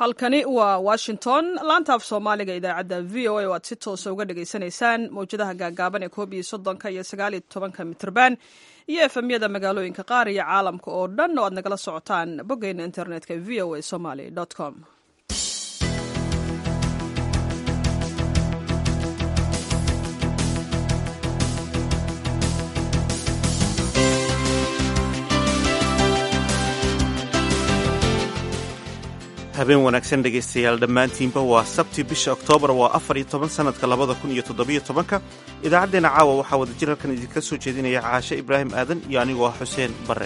halkani waa washington laanta af soomaaliga idaacadda v o a oo aad si toosa uga dhagaysanaysaan mawjadaha gaagaaban ee 11 iyo 19 mitrban iyo efemyada magaalooyinka qaar iyo caalamka oo dhan oo aad nagala socotaan boggeena internetka v o a somaly com. habeen wanaagsan dhegaystayaal dhammaantiinba waa sabti bisha oktoobar waa 14 sanadka 2017 idaacaddeenna caawa waxaa wada jir halkan idinka soo jeedinaya caashe ibraahim aadan iyo anigoo ah xuseen barre.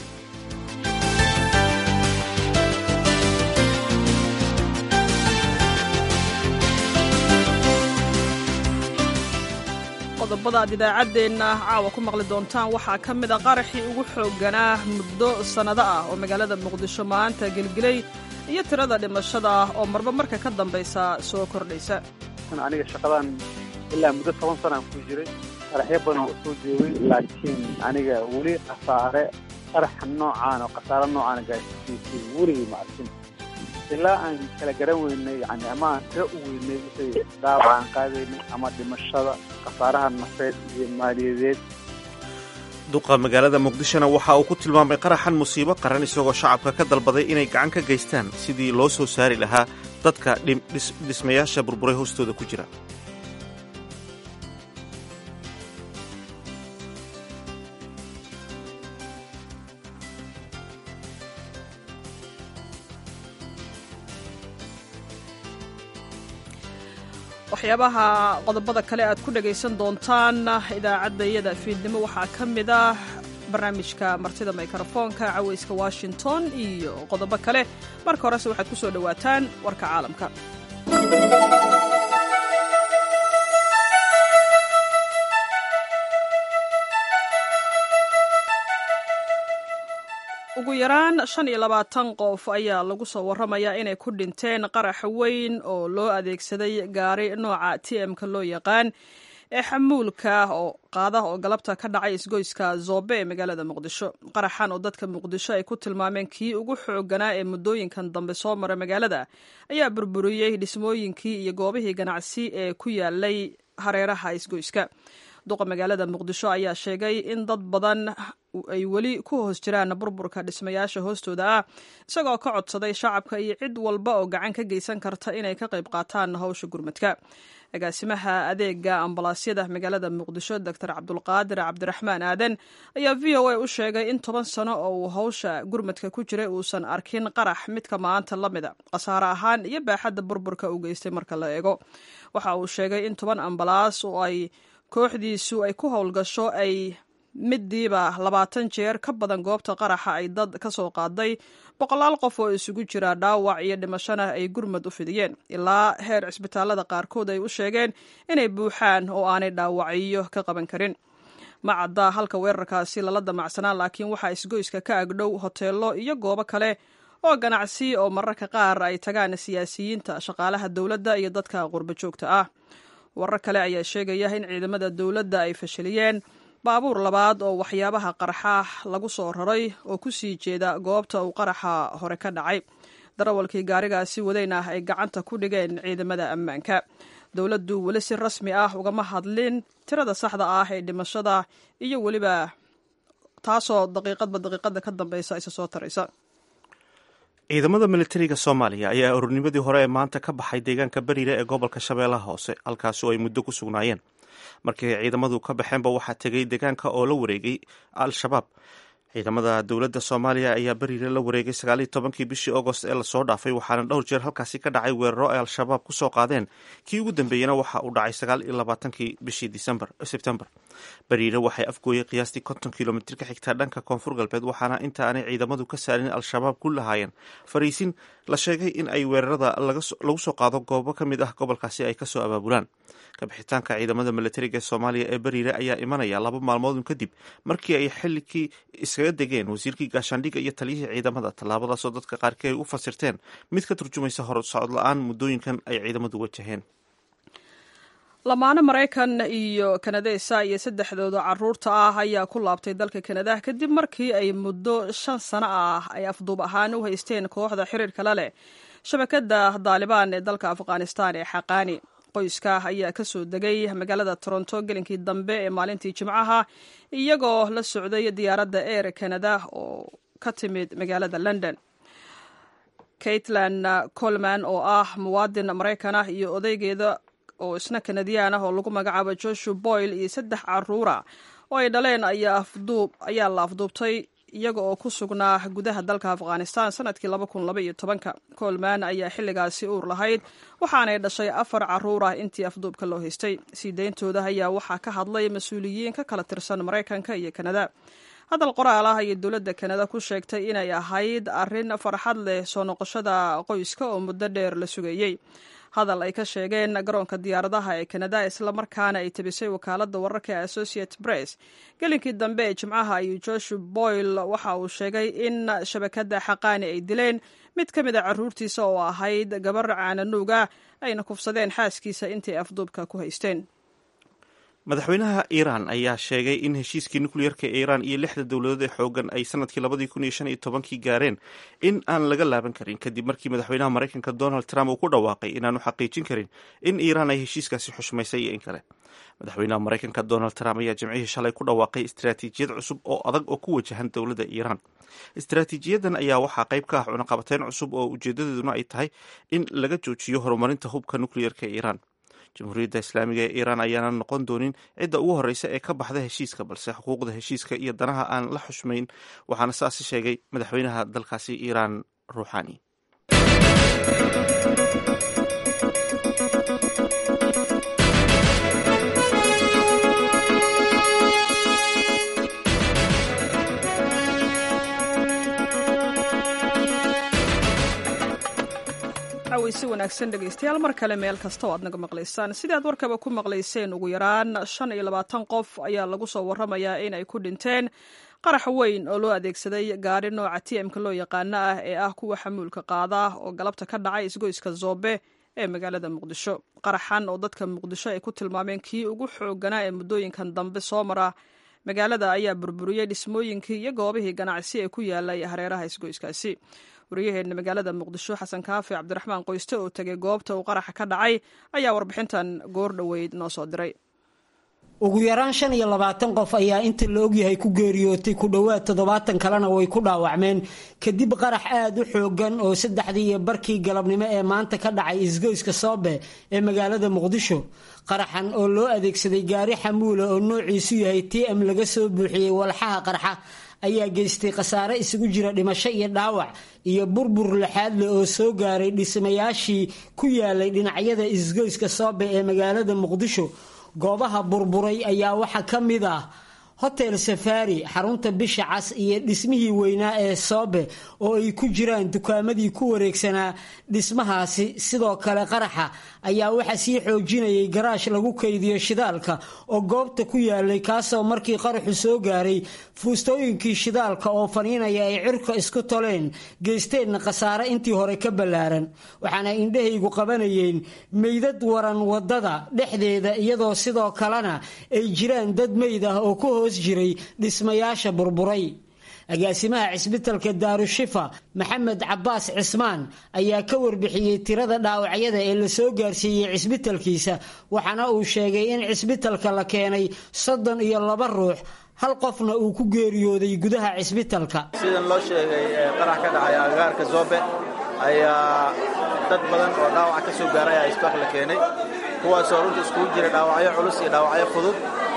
qodobada aad idaacaddeenna caawa ku maqli doontaan waxaa ka mid a qaraxii ugu xoogganaa muddo sannado ah oo magaalada muqdisho maanta gelgelay iyo tirada dhimashada ah oo marba marka ka dambaysa soo kordhaysa. aniga shaqadan ilaa muddo 10 sana ku jiray qaraxyo badan oo soo joogay laakiin aniga weli qarax noocaan oo qasaaro noocaan gaarsiisay weli ma arkin ilaa aan kala garan weynay yani ama aan ka weynay wixii dhaawac qaadaynay ama dhimashada qasaaraha nafeed iyo maaliyadeed. duqa magaalada muqdishona waxa uu ku tilmaamay qaraxan musiibo qaran isagoo shacabka ka dalbaday inay gacan ka geystaan sidii loo soo saari lahaa dadka dhismayaasha burburay hoostooda ku jira. waxyaabaha qodobada kale aad ku dhagaysan doontaan idaacaddayada fiidnimo waxaa ka mid ah barnaamijka martida mikrofoonka cawayska washington iyo qodobo kale. marka horese waxaad ku soo dhowaataan warka caalamka. ugu yaraan 25 qof ayaa lagu soo warramayaa inay ku dhinteen qarax weyn oo loo adeegsaday gaari nooca TM-ka loo yaqaan ee xamuulka oo qaada oo galabta ka dhacay isgoyska Zobe ee magaalada Muqdisho. qaraxan oo dadka Muqdisho ay ku tilmaameen kii ugu xoogganaa ee muddooyinkan dambe soo maray magaalada ayaa burburiyey dhismooyinkii iyo goobihii ganacsi ee ku yaalay hareeraha isgoyska. duqa magaalada Muqdisho ayaa sheegay in dad badan ay weli ku hoos jiraan burburka dhismayaasha hoostooda ah isagoo ka codsaday shacabka iyo cid walba oo gacan ka geysan karta inay ka qayb qaataan hawsha gurmadka. agaasimaha adeega ambalaasyada magaalada Muqdisho Dr. Cabdulqaadir Cabdiraxmaan Aadan ayaa v o a u sheegay in 10 sano oo uu hawsha gurmadka ku jiray uusan arkin qarax midka maanta la mida khasaare ahaan iyo baaxadda burburka uu geystay marka la eego. waxa uu sheegay in 10 ambalaas oo ay kooxdiisu ay ku howlgasho ay midiiba 20 jeer ka badan goobta qaraxa ay dad ka soo qaaday 100 qof oo isugu jira dhaawac iyo dhimashana ay gurmad u fidiyeen ilaa heer cisbitaalada qaarkood ay u sheegeen inay buuxaan oo aanay dhaawacyo ka qaban karin. ma cadda halka weerarkaasi lala damacsanaa laakiin waxaa isgoyska ka agdhow hoteelo iyo goobo kale oo ganacsi oo mararka qaar ay tagaan siyaasiyiinta, shaqaalaha dowladda iyo dadka qurbo joogta ah. warar kale ayaa sheegaya in ciidamada dowladda ay fashiliyeen baabuur labaad oo waxyaabaha qaraxa lagu soo raray oo ku sii jeeda goobta uu qaraxa hore ka dhacay. darawalkii gaarigaasi wadayna ay gacanta ku dhigeen ciidamada ammaanka. dowladdu weli si rasmi ah ugama hadlin tirada saxda ah ee dhimashada iyo weliba taasoo daqiiqada ka dambaysa isa soo taraysa. ciidamada militariga Soomaaliya ayaa ururnimadii hore ee maanta ka baxay deegaanka Bariire ee gobolka Shabeellaha Hoose halkaas oo ay muddo ku sugnaayeen. markii ciidamadu ka baxeenba waxaa tegay deegaanka oo la wareegay al-shabaab. ciidamada dowladda Soomaaliya ayaa Bariire la wareegay 19 bishii August ee lasoo dhaafay waxaana dhowr jeer halkaasi ka dhacay weeraro ay al-shabaab ku soo qaadeen. kii ugu dambeeyana waxa uu dhacay 29 bishii September. Bariire waxay afgooyay qiyaastii 50 kilomitir ka xigta dhanka koonfur galbeed waxaana inta aanay ciidamadu ka saarin al-shabaab ku lahaayeen fariisin la sheegay in ay weerarada lagu soo qaado goobo ka mid ah gobolkaasi ay ka soo abaabulaan. kabixitaanka ciidamada militariga Soomaaliya ee Bariire ayaa imanaya 2 maalmood kadib markii ay xilligii iskaga degeen wasiirkii gaashaandhigga iyo taliyihii ciidamada. tallaabadaas oo dadka qaarkii ay u fasirteen mid ka turjumaysa horusocod la'aan muddooyinkan ay ciidamadu wajaheen. lamaane Maraykan iyo Kanadeysa iyo saddexdooda carruurta ah ayaa ku laabtay dalka Kanada kadib markii ay muddo 5 sano ah ay afduub ahaan u haysteen kooxda xiriirka la leh shabakadda daalibaan ee dalka afghanistan ee xaqaani. qoyska ayaa ka soo degay magaalada toronto gelinkii dambe ee maalintii jimcaha iyagoo la socday diyaaradda air canada oo ka timid magaalada london. Caitlin Coleman oo ah muwaadin maraykan ah iyo odaygeeda oo isna kanadiyaan ah oo lagu magacaabo Joshua Boyle iyo 3 caruura oo ay dhaleen ayaa la afduubtay iyaga oo ku sugnaa gudaha dalka Afghanistan sanadkii 2012. Coleman ayaa xilligaasi uur lahayd waxaanay dhashay 4 caruur ah intii afduubka loo haystay. Siideyntooda ayaa waxaa ka hadlay mas'uuliyiin ka kala tirsan Maraykanka iyo Kanada. hadal qoraal ah ayay dowladda Kanada ku sheegtay inay ahayd arrin farxad leh soo noqoshada qoyska oo muddo dheer la sugayay. hadal ay ka sheegeen garoonka diyaaradaha ee Kanada isla markaana ay tabisay wakaaladda wararka ee Associated Press gelinkii dambe ee Jimcaha ayuu Joshua Boyle waxa uu sheegay in shabakadda xaqaani ay dileen mid ka mid ah carruurtiisa oo ahayd gabar caananuuga ayna kufsadeen xaaskiisa intii afduubka ku haysteen. madaxweynaha Iiraan ayaa sheegay in heshiiskii nukliyeerka ee Iiraan iyo 6 dowladood ee xoogan ay sanadkii 2015 gaareen in aan laga laaban karin kadib markii madaxweynaha Mareykanka Donald Trump uu ku dhawaaqay inaanu xaqiijin karin in Iiraan ay heshiiskaasi xushmaysay iyo in kale. madaxweynaha Mareykanka Donald Trump ayaa jimcihii shalay ku dhawaaqay istiraatiijiyad cusub oo adag oo ku wajahan dowladda Iiraan. istiraatiijiyadan ayaa waxaa qayb ka ah cunaqabateyn cusub oo ujeedadeeduna ay tahay in laga joojiyo horumarinta hubka nukliyeerka ee Iiraan. jamhuuriyadda islaamiga ee Iiraan ayaana noqon doonin cidda ugu horeysa ee ka baxda heshiiska, balse xuquuqda heshiiska iyo danaha aan la xushmayn, waxaana saasi sheegay madaxweynaha dalkaasi Iiraan Ruuxaani. si wanaagsan dhegeystayaal mar kale meel kasta oo aad naga maqlaysaan. sidii aad warkaba ku maqlayseen, ugu yaraan 25 qof ayaa lagu soo waramayaa in ay ku dhinteen qarax weyn oo loo adeegsaday gaari nooca TM-ka loo yaqaano ah ee ah kuwa xamuulka qaada oo galabta ka dhacay isgoyska Zoobe ee magaalada Muqdisho. qaraxan oo dadka Muqdisho ay ku tilmaameen kii ugu xoogganaa ee muddooyinkan dambe soo mara magaalada ayaa burburiyey dhismooyinkii iyo goobihii ganacsi ee ku yaalay hareeraha isgoyskaasi. wariyaheena magaalada Muqdisho Xasan Kaafi Cabdiraxmaan Qoyste oo tagay goobta uu qaraxa ka dhacay ayaa warbixintan goor dhaweyd noo soo diray. ugu yaraan 25 qof ayaa inta la ogyahay ku geeriyootay, ku dhowaad 70 kalena way ku dhaawacmeen kadib qarax aad u xoogan oo 3:00 galabnimo ee maanta ka dhacay isgoyska Soobe ee magaalada Muqdisho. qaraxan oo loo adeegsaday gaari xamuul oo noociisu yahay TM laga soo buuxiyay walxaha qarxa ayaa geystay khasaare isugu jira dhimasho iyo dhaawac iyo burbur laxaad leh oo soo gaaray dhismayaashii ku yaalay dhinacyada isgoyska Soobe ee magaalada Muqdisho. goobaha burburay ayaa waxaa ka mid ah Hotel Safari, xarunta Bisha Cas iyo dhismihii weynaa ee Soobe oo ay ku jiraan dukaamadii ku wareegsanaa dhismahaasi. sidoo kale qaraxa ayaa waxa sii xoojinayay garaash lagu kaydiyo shidaalka oo goobta ku yaalay, kaasoo markii qaraxu soo gaaray fuustooyinkii shidaalka oo faniinaya ay cirka isku toleen geysteenna khasaare intii hore ka ballaaran. waxaana indhahaygu qabanayeen meydad waran wadada dhexdeeda, iyadoo sidoo kalena ay jiraan dad meyd ah oo ku jiray dhismayaasha burburay. agaasimaha cisbitalka Daarushifa Maxamed Cabbaas Cismaan ayaa ka warbixiyay tirada dhaawacyada ee la soo gaarsiiyay cisbitalkiisa, waxaana uu sheegay in cisbitalka la keenay 32 ruux, hal qofna uu ku geeriyooday gudaha cisbitalka. sidan loo sheegay qarax ka dhacay agagaarka Zoobe ayaa dad badan oo dhaawac ka soo gaaray isbitaal la keenay, kuwaasoo runtii isku jira dhaawacyo culus iyo dhaawacyo fudud.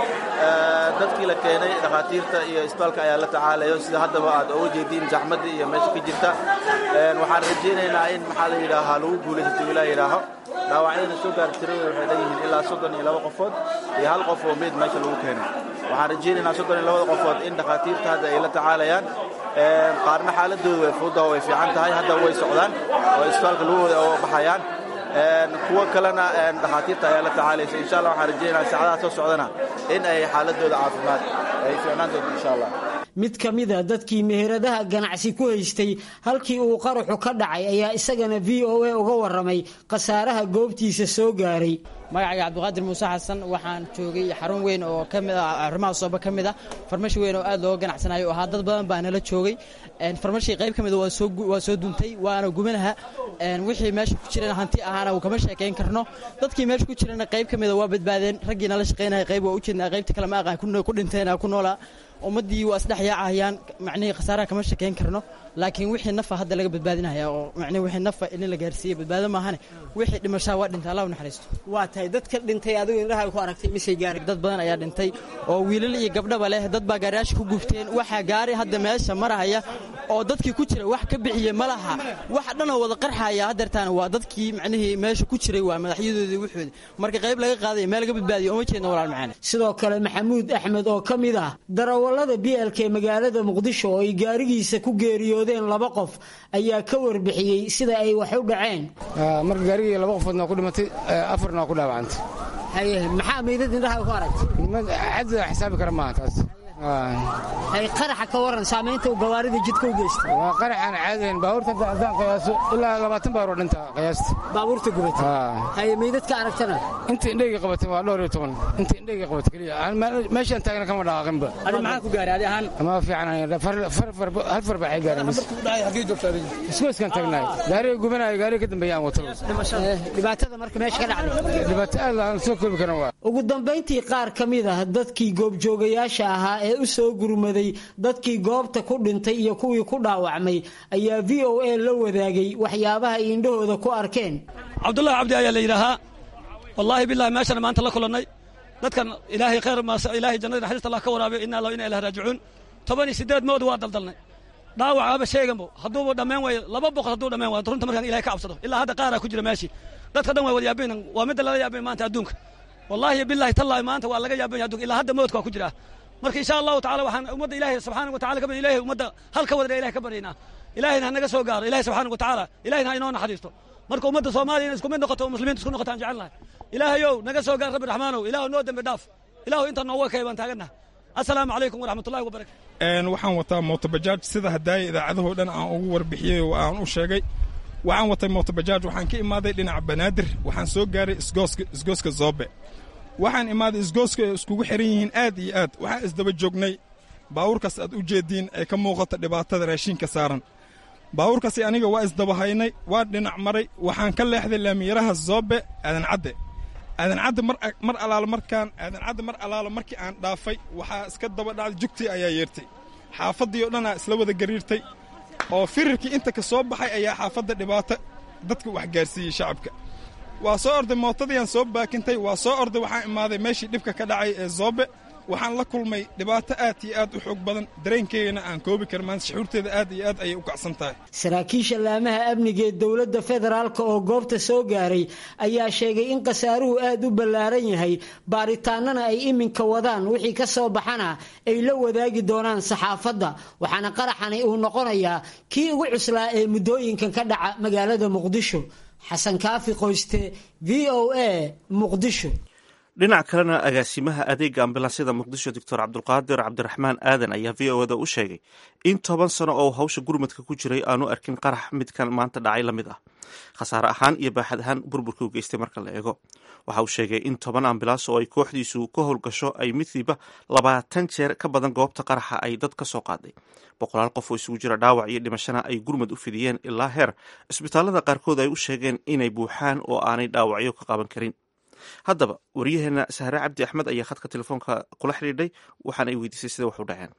dadkii la keenay dhakhaatiirta iyo isbitaalka ayaa la tacaalayo sida haddaba aad uga jeediin zaxmadda iyo meesha ka jirta. waxaan rajaynaynaa in maxaa la yidhaahaa lagu guulaysato ilaa yidhaaho dhaawacyadana soo gaari tiradooda waxay dhanyihiin ilaa 32 qofood iyo hal qof oo meyd meesha lagu keenay. waxaan rajaynaynaa 32 qofood in dhakhaatiirta hadda ay la tacaalayaan. qaarna xaaladooda way fududahay, way fiican tahay, hadda way socdaan oo isbitaalka lagu wada oo baxayaan. kuwa kalena dhakhaatiirta ayaa la tacaalaysa. insha Allah waxaan rajaynayaa saacadaha soo socdana in ay xaaladooda caafimaad ay fiicnaan doonto insha Allah. mid ka mid a dadkii meheradaha ganacsi ku haystay halkii uu qaraxu ka dhacay ayaa isagana v o a uga waramay khasaaraha goobtiisa soo gaaray. magacayga cabdiqaadir muuse xasan waxaan joogay xarun weyn oo ka mid ah arrimaha sooba ka mid ah farmashi weyn oo aad looga ganacsanayo oo dad badan baa nala joogay farmashi qayb ka mid waa soo duntay waana gubanaha wixii meesha ku jirana hanti ahaana kama sheekayn karno dadkii meesha ku jirana qayb ka mid waa badbaadeen raggii nala shaqeynaya qayb waa u jeednaa qaybta kale ma aqaan ku dhinteen ku noolaa ummadii waa isdhex yaacayaan macnihii khasaaraha kama sheekayn karno laakiin wixii nafa hadda laga badbaadinaya oo macnihii wixii nafa in la gaarsiiyey badbaado maahane wixii dhimashaa waa dhintay Allah u naxariisto. waa tahay dadka dhintay adigu indhaha ku aragtay misay gaaray? dad badan ayaa dhintay oo wiilal iyo gabdhaba leh dad baa gaariyaasha ku gubteen waxaa gaaray hadda meesha marahaya oo dadkii ku jiray wax ka bixiyey ma laha wax dhan oo wada qarxaya hadeertaan waa dadkii macnihii meesha ku jiray waa madaxyadoodii wuxoodii marka qayb laga qaaday meel laga badbaadiyo uma jeedno walaal macaan. sidoo kale Maxamuud Axmed oo ka mid ah darawallada BLK magaalada Muqdisho oo ay gaarigiisa ku geeriyoodeen 2 qof ayaa ka warbixiyey sida ay wax u dhaceen. marka gaarigii 2 qofoodna ku dhimatay 4na ku dhaawacantay. haye maxaa meydad indhaha ku aragtay? cad xisaabi kara ma taas. hay qaraxa ka waran saameynta uu gawaarida jidka u geystay? waa qaraxan caadeen baabuurta hadaan qiyaaso ilaa 20 baabuur dhinta qiyaasta baabuurta gubatay. haye meydadka aragtana inta indhayga qabatay waa 12 inta indhayga qabatay kaliya meeshan taagna kama dhaaqinba. adi maxaa ku gaaray adi ahaan? ma fiican hal far baa gaaray mis markuu dhacay xagee joogtay isgooskan taagnaa gaariga gubanayo gaariga ka dambeeyaan wato dhibaatada marka meesha ka dhacday dhibaatada aan soo koobi karin waa. ugu dambeyntii qaar ka mid ah dadkii goobjoogayaasha ahaa ee u soo gurmaday dadkii goobta ku dhintay iyo kuwii ku dhaawacmay ayaa VOA la wadaagay waxyaabaha ay indhahooda ku arkeen. Cabdullaahi Cabdi ayaa la yiraahaa wallahi billahi meeshan maanta la kulanay dadkan ilaahay khayr ma ilaahay jannada naxariista Allah ka waraabiyo inna Allah inna ilaahi raaji'uun 18 mood waa daldalnay dhaawacaaba sheeganbo hadduu dhameen way 200 hadduu dhameen waa runta markaan ilaahay ka cabsado ilaa hadda qaar ku jira meeshii dadka dhan way wada yaabeen waa mid la yaabeen maanta adduunka wallahi billahi tallahi maanta waa laga yaabeen adduunka ilaa hadda moodka ku jira marka insha Allah ta'ala waxaan umada ilaahay subhanahu wa ta'ala ka ilaahay umada halka wada ilaahay ka bareena ilaahayna naga soo gaaro ilaahay subhanahu wa ta'ala ilaahayna inoo naxariisto marka umada Soomaaliyeed isku mid noqoto muslimiintu isku noqotaan jecelnahay ilaahayow naga soo gaar rabbi raxmaanow ilaahu noo dambi dhaaf ilaahu inta noo wakayban taagana assalaamu alaykum wa rahmatullahi wa barakatuh. waxaan wataa mooto bajaaj sida hadaay idaacadaha dhan aan ugu warbixiyay oo aan u sheegay waxaan watay mooto bajaaj waxaan ka imaaday dhinaca Banaadir waxaan soo gaaray isgooska Zoobe waxaan imaaday isgooska iskugu xiran yihiin aad iyo aad waxaan isdaba joognay baabuurkaas aad u jeediin ay ka muuqato dhibaatada raashinka saaran baabuurkaasi aniga waa isdaba haynay waa dhinac maray waxaan ka leexday laamiyaraha Zoobe aadan cadde mar alaala markii aan dhaafay waxaa iska daba dhacday jugtii ayaa yeertay xaafadii oo dhan isla wada gariirtay oo firirkii inta ka soo baxay ayaa xaafadda dhibaato dadka wax gaarsiiyey shacabka waa soo orday mootadii soo baakintay waa soo orday waxaan imaaday meeshii dhibka ka dhacay ee Zoobe waxaan la kulmay dhibaato aad iyo aad u xoog badan dareenkeena aan koobi karmaan shucuurteeda aad iyo aad ayay u kacsan tahay. saraakiisha laamaha amniga ee dawladda federaalka oo goobta soo gaaray ayaa sheegay in qasaaruhu aad u ballaaran yahay baaritaanana ay iminka wadaan wixii ka soo baxana ay la wadaagi doonaan saxaafadda waxaana qaraxani uu noqonayaa kii ugu cuslaa ee muddooyinkan ka dhaca magaalada Muqdisho. xasan kaafi qoyste VOA Muqdisho. dhinac kalena agaasimaha adeega ambulansyada Muqdisho Dr. Cabdulqaadir Cabdiraxmaan Aadan ayaa VOA u sheegay in 10 sano oo hawsha gurmadka ku jiray aanu arkin qarax midkan maanta dhacay la mid ah khasaare ahaan iyo baaxad ahaan burburka u geystay marka la eego waxa uu sheegay in 10 ambulans oo ay kooxdiisu ka howlgasho ay midkiiba 20 jeer ka badan goobta qaraxa ay dad ka soo qaaday boqolaal qof oo isugu jira dhaawac iyo dhimashana ay gurmad u fidiyeen ilaa heer isbitaalada qaarkood ay u sheegeen inay buuxaan oo aanay dhaawacyo ka qaban karin. haddaba wariyaheena Sahre Cabdi Axmed ayaa khadka telefoonka kula xiriiray waxaana ay weydiisay sida wax u dhaceen.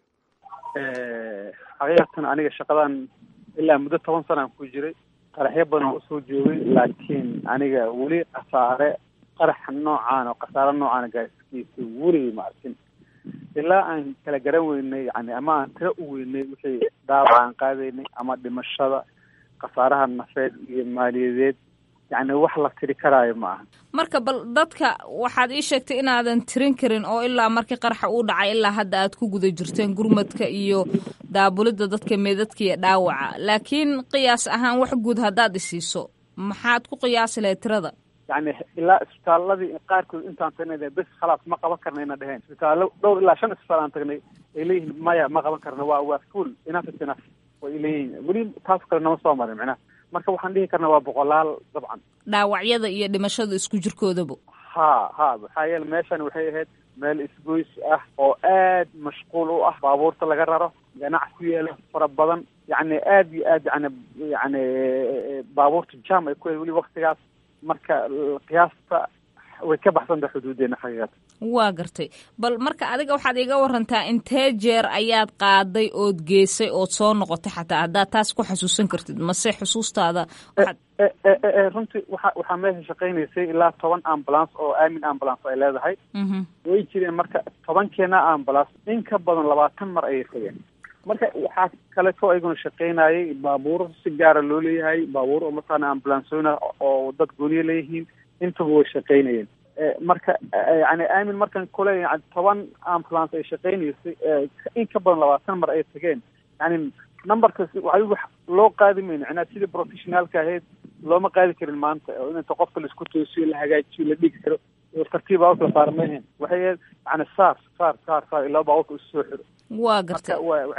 xaqiiqatan aniga shaqadan ilaa muddo 10 sano ku jiray qaraxyo badan oo soo joogay laakiin aniga weli khasaare qarax noocaan oo khasaare noocaan gaarsiisay weli ma arkin ilaa aan kala garan weynay yani ama aan tira u weynay wixii dhaawac aan qaadaynay ama dhimashada khasaaraha nafeed iyo maaliyadeed yani wax la tiri karaayo ma aha. marka bal dadka waxaad ii sheegtay inaadan tirin karin oo ilaa markii qaraxa uu dhacay ilaa hadda aad ku guda jirteen gurmadka iyo daabulida dadka meedadka iyo dhaawaca laakiin qiyaas ahaan wax guud haddaad isiiso maxaad ku qiyaasi lahayd tirada? yani ilaa isbitaaladii qaarkood intaan tagnay bes khalaas ma qaban karnayna dheheen. Isbitaallo dhowr ilaa 5 isbitaal aan tagnay ay leeyihiin maya ma qaban karna, waa full enough way leeyihiin. weli taas kale nama soo marin macnaha. marka waxaan dhihi karnaa waa boqolaal dabcan. dhaawacyada iyo dhimashada isku jirkoodaba. maxaa yeele meeshan waxay ahayd meel isgoys ah oo aad mashquul u ah, baabuurta laga raro, ganacsi ku yeela fara badan, yani aad iyo aad yani baabuurta jam ay ku yahay weli waktigaas. marka qiyaasta way ka baxsanta xuduudeena xaqiiqatan. waa gartay. bal marka adiga waxaad iga warantaa intee jeer ayaad qaaday ood geysay ood soo noqotay, xataa haddaad taas ku xasuusan kartid mase xusuustaada runtii waxaa meesha shaqaynaysay ilaa 10 ambulance oo aamin ambulance ay leedahay. way jireen marka 10keena ambulance in ka badan 20 mar ayay tageen. marka waxaa kaleto ayaguna shaqaynayay baabuur si gaara loo leeyahay, baabuur oo mataqaana ambulansooyina oo dad gooniye leeyihiin, intaba way shaqaynayeen. marka yani aamin markan kule yani 10 ambulance ay shaqaynaysay in ka badan 20 mar ay tageen. yani numberkaas wax loo qaadi mayno, macnaa sidii professionaalka ahayd looma qaadi karin maanta oo inta qofka la isku toosiyo, la hagaajiyo, la dhigi karo tartiib baa la saarmeen. waxay yani saar ilaa baabuurka isu soo xiro. waa gartay.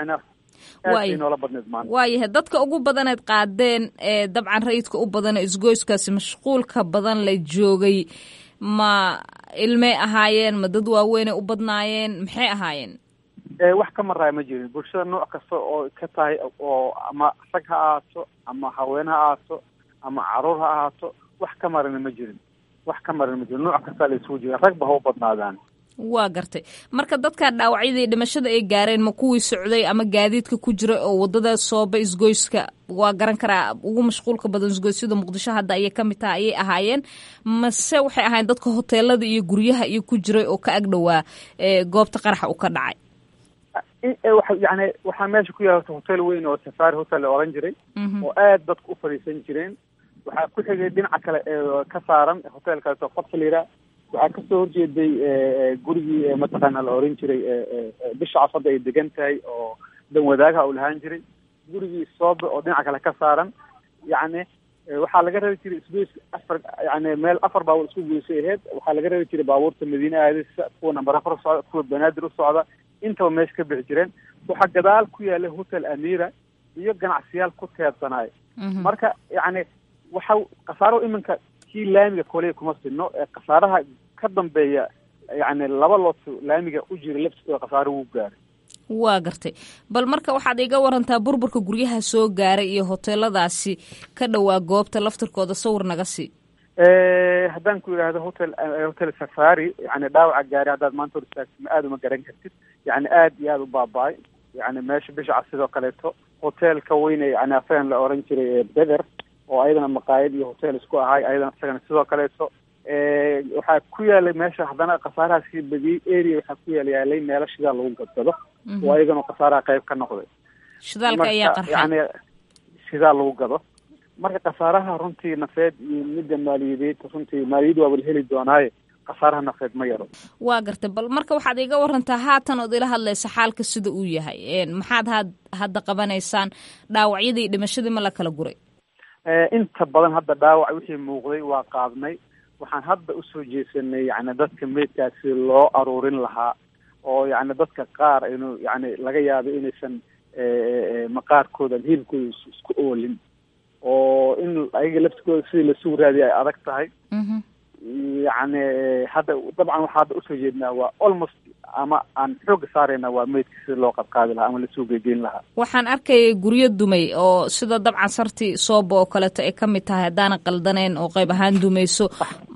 waayahay dadka ugu badaneed qaadeen dabcan rayidka u badana isgoyskaasi mashquulka badan la joogay, ma ilmay ahaayeen, ma dad waaweynay u badnaayeen, maxay ahaayeen? wax ka maraaya ma jirin. bulshada nooc kasta oo ka tahay, oo ama rag ha ahaato ama haween ha ahaato ama caruur ha ahaato, wax ka marana ma jirin. nooc kasta la isugu jira, ragba ha u badnaadaan. waa gartay. marka dadka dhaawacyadii dhimashada ay gaareen ma kuwii socday ama gaadiidka ku jira oo wadada sooba isgoyska, waa garan karaa ugu mashquulka badan isgoysyada muqdisho hadda ayay kamid tahay, ayay ahaayeen mase waxay ahaayeen dadka hoteelada iyo guryaha iyo ku jiray oo ka agdhowaa goobta qaraxa u ka dhacay? yani waxaa meesha ku yaala hotel weyn oo Safari Hotel la oran jiray oo aad dadku u fariisan jireen. waxaa ku xigay dhinaca kale ee ka saaran hotelkaas oo Qofliira. waxaa kasoo horjeeday gurigii mataqaana la oran jiray bisha cafada ay degan tahay oo dan wadaagaha uu lahaan jiray. gurigii Soobe oo dhinaca kale ka saaran. yani waxaa laga rabi jiray isgoys yani meel 4 baabuur isku goysay ahayd. waxaa laga rabi jiray baabuurta Madiina aadaysa, kuwa number 4 socda, kuwa Banaadir u socda, intaba meesha ka bixi jireen. waxaa gadaal ku yaala Hotel Amira iyo ganacsiyaal ku teedsanaay. marka yani waxa qasaaro iminka kii laamiga koley kuma sinno, qasaaraha ka dambeeya yani 2 lood laamiga u jira laftiisa qasaaro wuu gaaray. waa gartay. bal marka waxaad iga warantaa burburka guryaha soo gaaray iyo hoteeladaasi ka dhowaa goobta laftirkooda sawir naga sii. haddaan ku yidhaahdo hotel Safari, yani dhaawaca gaari haddaad maanta hor istaagtid aad uma garan kartid. yani aad iyo aad u baaba'ay. yani meesha bishaca sidoo kaleeto hoteelka weyne yani afeen la oran jiray Beder oo ayadana maqaayad iyo hotel isku ahay, ayadana isagana sidoo kaleeto. waxaa ku yaalay meesha haddana khasaarahaasi badiyey area. waxaa ku yaalay meelo shidaal lagu gadgado oo ayagana khasaaraha qayb ka noqday. shidaalka ayaa qarxay. yani shidaal lagu gado. marka khasaaraha runtii nafeed iyo midda maaliyadeed, runtii maaliyadda waa wala heli doonaaye khasaaraha nafeed ma yaro. waa gartay. bal marka waxaad iga warantaa haatan ood ila hadlaysa xaalka sida uu yahay, maxaad hadda qabanaysaan? dhaawacyadii dhimashadii ma la kala guray? inta badan hadda dhaawac wixii muuqday waa qaadnay. waxaan hadda usoo jeesanay yani dadka meydkaasi loo aruurin lahaa, oo yani dadka qaar inuu yani laga yaabo inaysan maqaarkooda hilibkooda isku oolin, oo in ayaga laftikooda sidii lasuu raadiya ay adag tahay. yani hadda dabcan waxaa hadda usoo jeednaa waa almost ama aan xooga saarayna waa meydka sida loo qadqaadi lahaa ama lasoo geegeyn lahaa. waxaan arkayay guryo dumay oo sida dabcan sarti Sooba oo kaleeto ay ka mid tahay haddaanan qaldanayn oo qayb ahaan dumayso.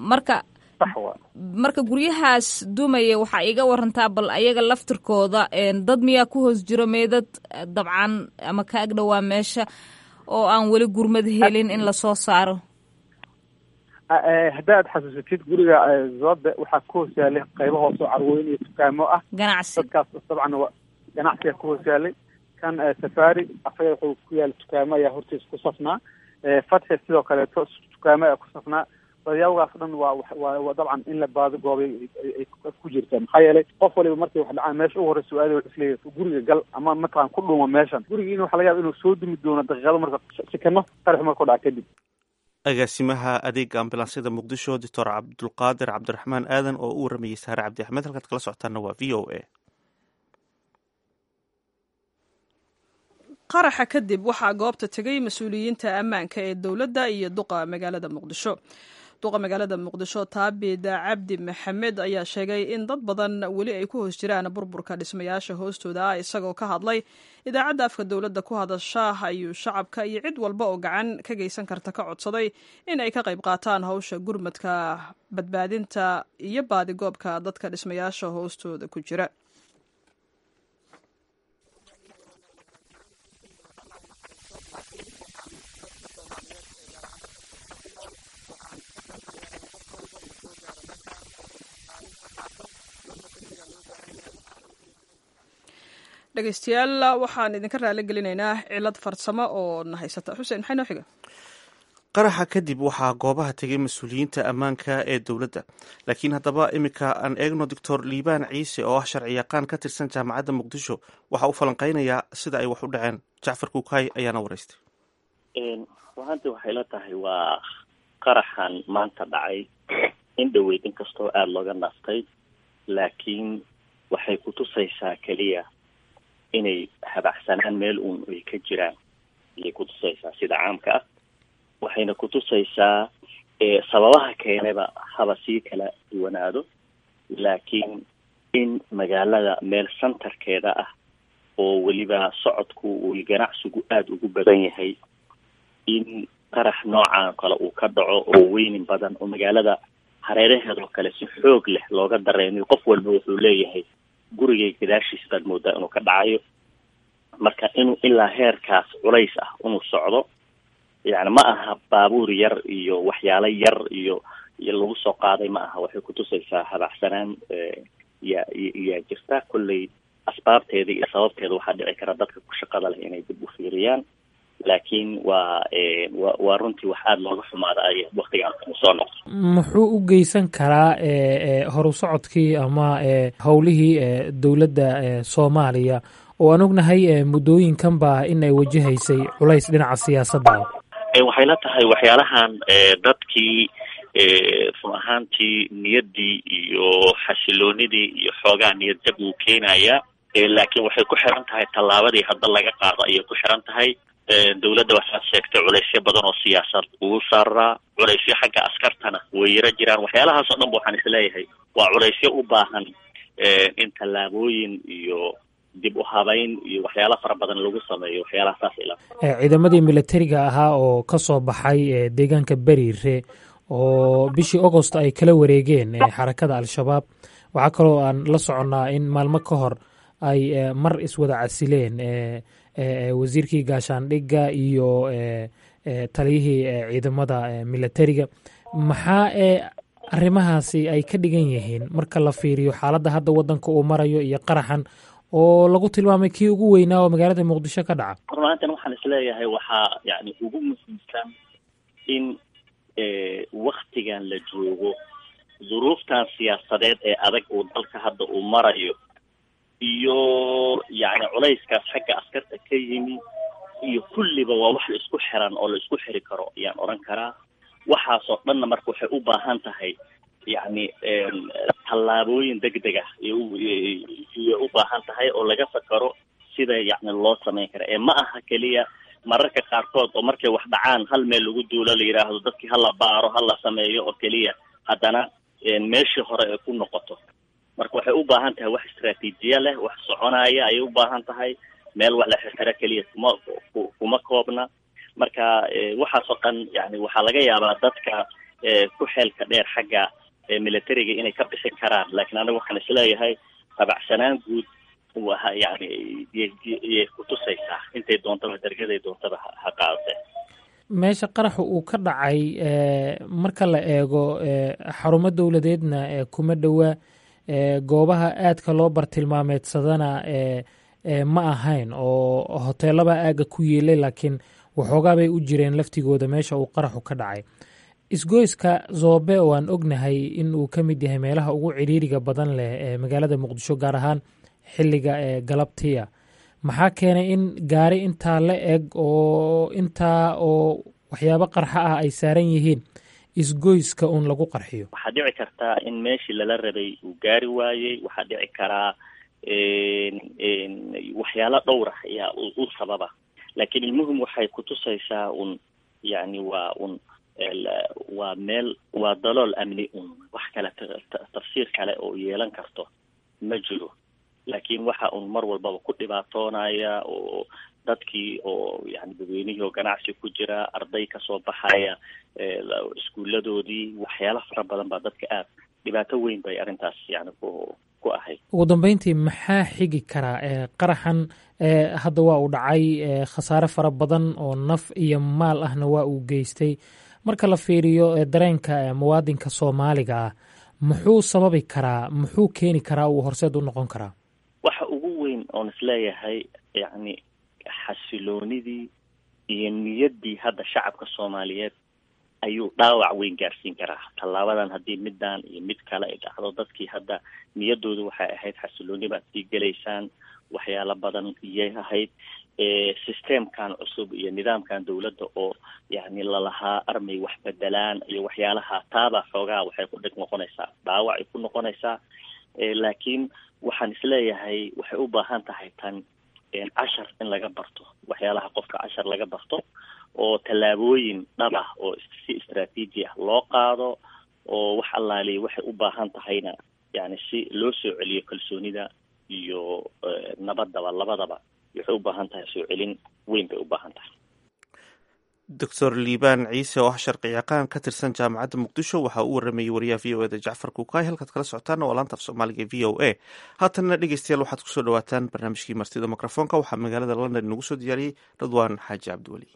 marka guryahaas dumaya waxaa iga warantaa bal ayaga laftirkooda dad miyaa ku hoos jiro meedad dabcan ama ka agdhowaa meesha oo aan weli gurmad helin in lasoo saaro? haddaad xasuusatid guriga Zoobe waxaa ku hoos yaalay qaybo hoos oo carwooyin iyo dukaamo ah. ganacsi. dadkaas dabcan ganacsiga ku hoos yaalay. kan Safari afaga wuxuu ku yaala dukaamo ayaa hortiis ku safnaa. Fatxi sidoo kaleeto dukaamo ayaa ku safnaa. dadyaawgaas dhan waa dabcan in la baado goobay ay ku jirtaan. maxaa yeelay qof waliba markay wax dhacaan meesha ugu horeysa aad wuxuu isleeyahay guriga gal ama mataqaan ku dhuuma meeshan. gurigiina waxaa laga yaaba inuu soo dumi doono daqiiqado marka sikano qarax markuu dhaca kadib. agaasimaha adeega ambulansyada muqdisho doctor cabdulqaadir cabdiraxmaan aadan oo u waramayey saare cabdi axmed. halkaad kala socotaana waa v o a. qaraxa kadib waxaa goobta tegay mas-uuliyiinta ammaanka ee dowladda iyo duqa magaalada muqdisho. duqa magaalada muqdisho taabid cabdi maxamed ayaa sheegay in dad badan weli ay ku hoos jiraan burburka dhismayaasha hoostooda ah. isagoo ka hadlay idaacadda afka dowladda ku hadasha ayuu shacabka iyo cid walba oo gacan ka geysan karta ka codsaday in ay ka qayb qaataan hawsha gurmadka badbaadinta iyo baadigoobka dadka dhismayaasha hoostooda ku jira. dhegeystayaal waxaan idinka raali gelinaynaa cilad farsamo oo na haysata. xuseen maxay noo xiga? qaraxa kadib waxaa goobaha tegay mas-uuliyiinta ammaanka ee dowladda. laakiin haddaba iminka aan eegno doctor liibaan ciise oo ah sharciyaqaan ka tirsan jaamacadda muqdisho waxa uu falanqeynayaa sida ay wax u dhaceen. jacfar kuukay ayaana waraystay. runaantii waxay la tahay waa qaraxan maanta dhacay in dhaweyd inkastoo aada looga naftay, laakiin waxay kutusaysaa keliya inay habacsanaan meel uun ay ka jiraan ayay kutusaysaa sida caamka ah. waxayna kutusaysaa sababaha keenaba haba sii kala duwanaado, laakiin in magaalada meel centerkeeda ah oo weliba socodku uu ganacsigu aada ugu badan yahay, in qarax noocaan kale uu ka dhaco oo weynin badan oo magaalada hareeraheedoo kale si xoog leh looga dareemayo. qof walba wuxuu leeyahay gurigay gadaashiis baad moodaa inuu ka dhacayo. marka inuu ilaa heerkaas culays ah inuu socdo, yani ma aha baabuur yar iyo waxyaalo yar iyo lagu soo qaaday ma aha. waxay kutusaysaa habacsanaan yaa jirta. kolley asbaabteeda iyo sababteeda waxaa dhici kara dadka ku shaqada leh inay dib u fiiriyaan, laakiin waa runtii wax aada looga xumaada ay waktigaan soo noqdo. muxuu u geysan karaa horu socodkii ama howlihii dowladda soomaaliya oo aan ognahay muddooyinkan ba in ay wajahaysay culays dhinaca siyaasadda? waxay la tahay waxyaalahan dadkii run ahaantii niyaddii iyo xasiloonidii iyo xoogaa niyad jab uu keenaya, laakiin waxay ku xiran tahay tallaabadii hadda laga qaado ayay ku xiran tahay. dowladda waxaad sheegtay culaysyo badan oo siyaasad ugu saaraa, culaysyo xagga askartana way yaro jiraan. waxyaalahaas oo dhan ba waxaan isleeyahay waa culaysyo u baahan in tallaabooyin iyo dib u habayn iyo waxyaala fara badan lagu sameeyo. waxyaalaha saas ila ciidamadii militariga ahaa oo ka soo baxay deegaanka beriire oo bishii agost ay kala wareegeen xarakada al-shabaab. waxaa kaloo aan la soconnaa in maalmo ka hor ay mar iswada casileen wasiirkii gaashaandhigga iyo taliyihii ciidamada militariga. maxaa arrimahaasi ay ka dhigan yihiin marka la fiiriyo xaaladda hadda waddanka uu marayo iyo qaraxan oo lagu tilmaamay kii ugu weynaa oo magaalada muqdisho ka dhaca? runaantan waxaan isleeyahay waxaa yani ugu muhiimsan in waktigan la joogo duruuftan siyaasadeed ee adag uu dalka hadda uu marayo iyo yani culayskaas xagga askarta ka yimi iyo kulliba waa wax la isku xiran oo la isku xiri karo ayaan odhan karaa. waxaasoo dhanna marka waxay u baahan tahay yani tallaabooyin degdeg ah iyo u baahan tahay oo laga fakaro sida yani loo samayn kara. ma aha keliya mararka qaarkood oo markay wax dhacaan hal meel lagu duulo la yidhaahdo dadkii hala baaro hala sameeyo oo keliya haddana meeshii hore ay ku noqoto. marka waxay u baahan tahay wax istaraatiijiya leh, wax soconaya ayay u baahan tahay. meel wax la xirxiro keliya kuma koobna. marka waxaasoo dhan yani waxaa laga yaabaa dadka ku xeelka dheer xagga militariga inay ka bixi karaan, laakiin aniga waxaan isleeyahay habacsanaan guud yani iyay kutusaysaa intay doontaba dargaday doontaba ha qaadate. meesha qaraxa uu ka dhacay marka la eego xarumo dowladeedna kuma dhowaa, goobaha aadka loo bartilmaameedsadana ma ahayn oo hoteelaba aaga ku yeelay, laakiin waxoogaa bay u jireen laftigooda meesha uu qaraxu ka dhacay. isgoyska zoobe oo aan ognahay in uu ka mid yahay meelaha ugu ciriiriga badan leh ee magaalada muqdisho, gaar ahaan xilliga galabtiya, maxaa keenay in gaari intaa la eg oo intaa oo waxyaabo qarxa ah ay saaran yihiin isgoyska uun lagu qarxiyo? waxaa dhici kartaa in meeshii lala rabay uu gaari waayey. waxaa dhici karaa waxyaalo dhowr ah ayaa u sababa, laakiin ilmuhum waxay kutusaysaa un yani waa meel, waa dalool amni un, wax kale tafsiir kale oo yeelan karto ma jiro. laakiin waxa un mar walbaba ku dhibaatoonaya oo dadkii oo yani dadweynihii oo ganacsi ku jira, arday kasoo baxaya iskuuladoodii, waxyaalo fara badan baa dadka aad dhibaato weyn bay arrintaas yani ku ahayd. ugu dambeyntii maxaa xigi karaa qaraxan? hadda waa uu dhacay, khasaare fara badan oo naf iyo maal ahna waa uu geystay. marka la fiiriyo dareenka muwaadinka Soomaaliga ah, muxuu sababi karaa, muxuu keeni karaa, uu horseed u noqon karaa? waxa ugu weyn oon isleeyahay yani xasiloonidii iyo niyaddii hadda shacabka Soomaaliyeed ayuu dhaawac weyn gaarsiin karaa. tallaabadan haddii midaan iyo mid kale ay dhacdo, dadkii hadda niyaddoodu waxay ahayd xasilooni baad sii gelaysaan, waxyaalo badan iyay ahayd. systemkan cusub iyo nidaamkan dawladda oo yani lalahaa armay wax bedelaan iyo waxyaalaha taaba xoogaa waxay ku dhig noqonaysaa, dhaawac ay ku noqonaysaa. laakiin waxaan isleeyahay waxay u baahan tahay tan cashar in laga barto, waxyaalaha qofka cashar laga barto, oo tallaabooyin dhab ah oo si istaraatiiji ah loo qaado, oo wax allaaliya waxay u baahan tahayna yani si loo soo celiyo kalsoonida iyo nabadaba, labadaba waxay u baahan tahay soo celin weyn bay u baahan tahay. doctor liibaan ciise oo ah sharci yaqaan ka tirsan jaamacadda muqdisho waxa uu waramayey wariyaha v o e da jacfar kuukaay. halkaad kala socotaana waa laanta af soomaaliga v o a. haatanna dhegeystayaal waxaad kusoo dhawaataan barnaamijkii martida mikrofoonka. waxaa magaalada london inagu soo diyaariyey Ridwaan Xaaji Cabdiweli.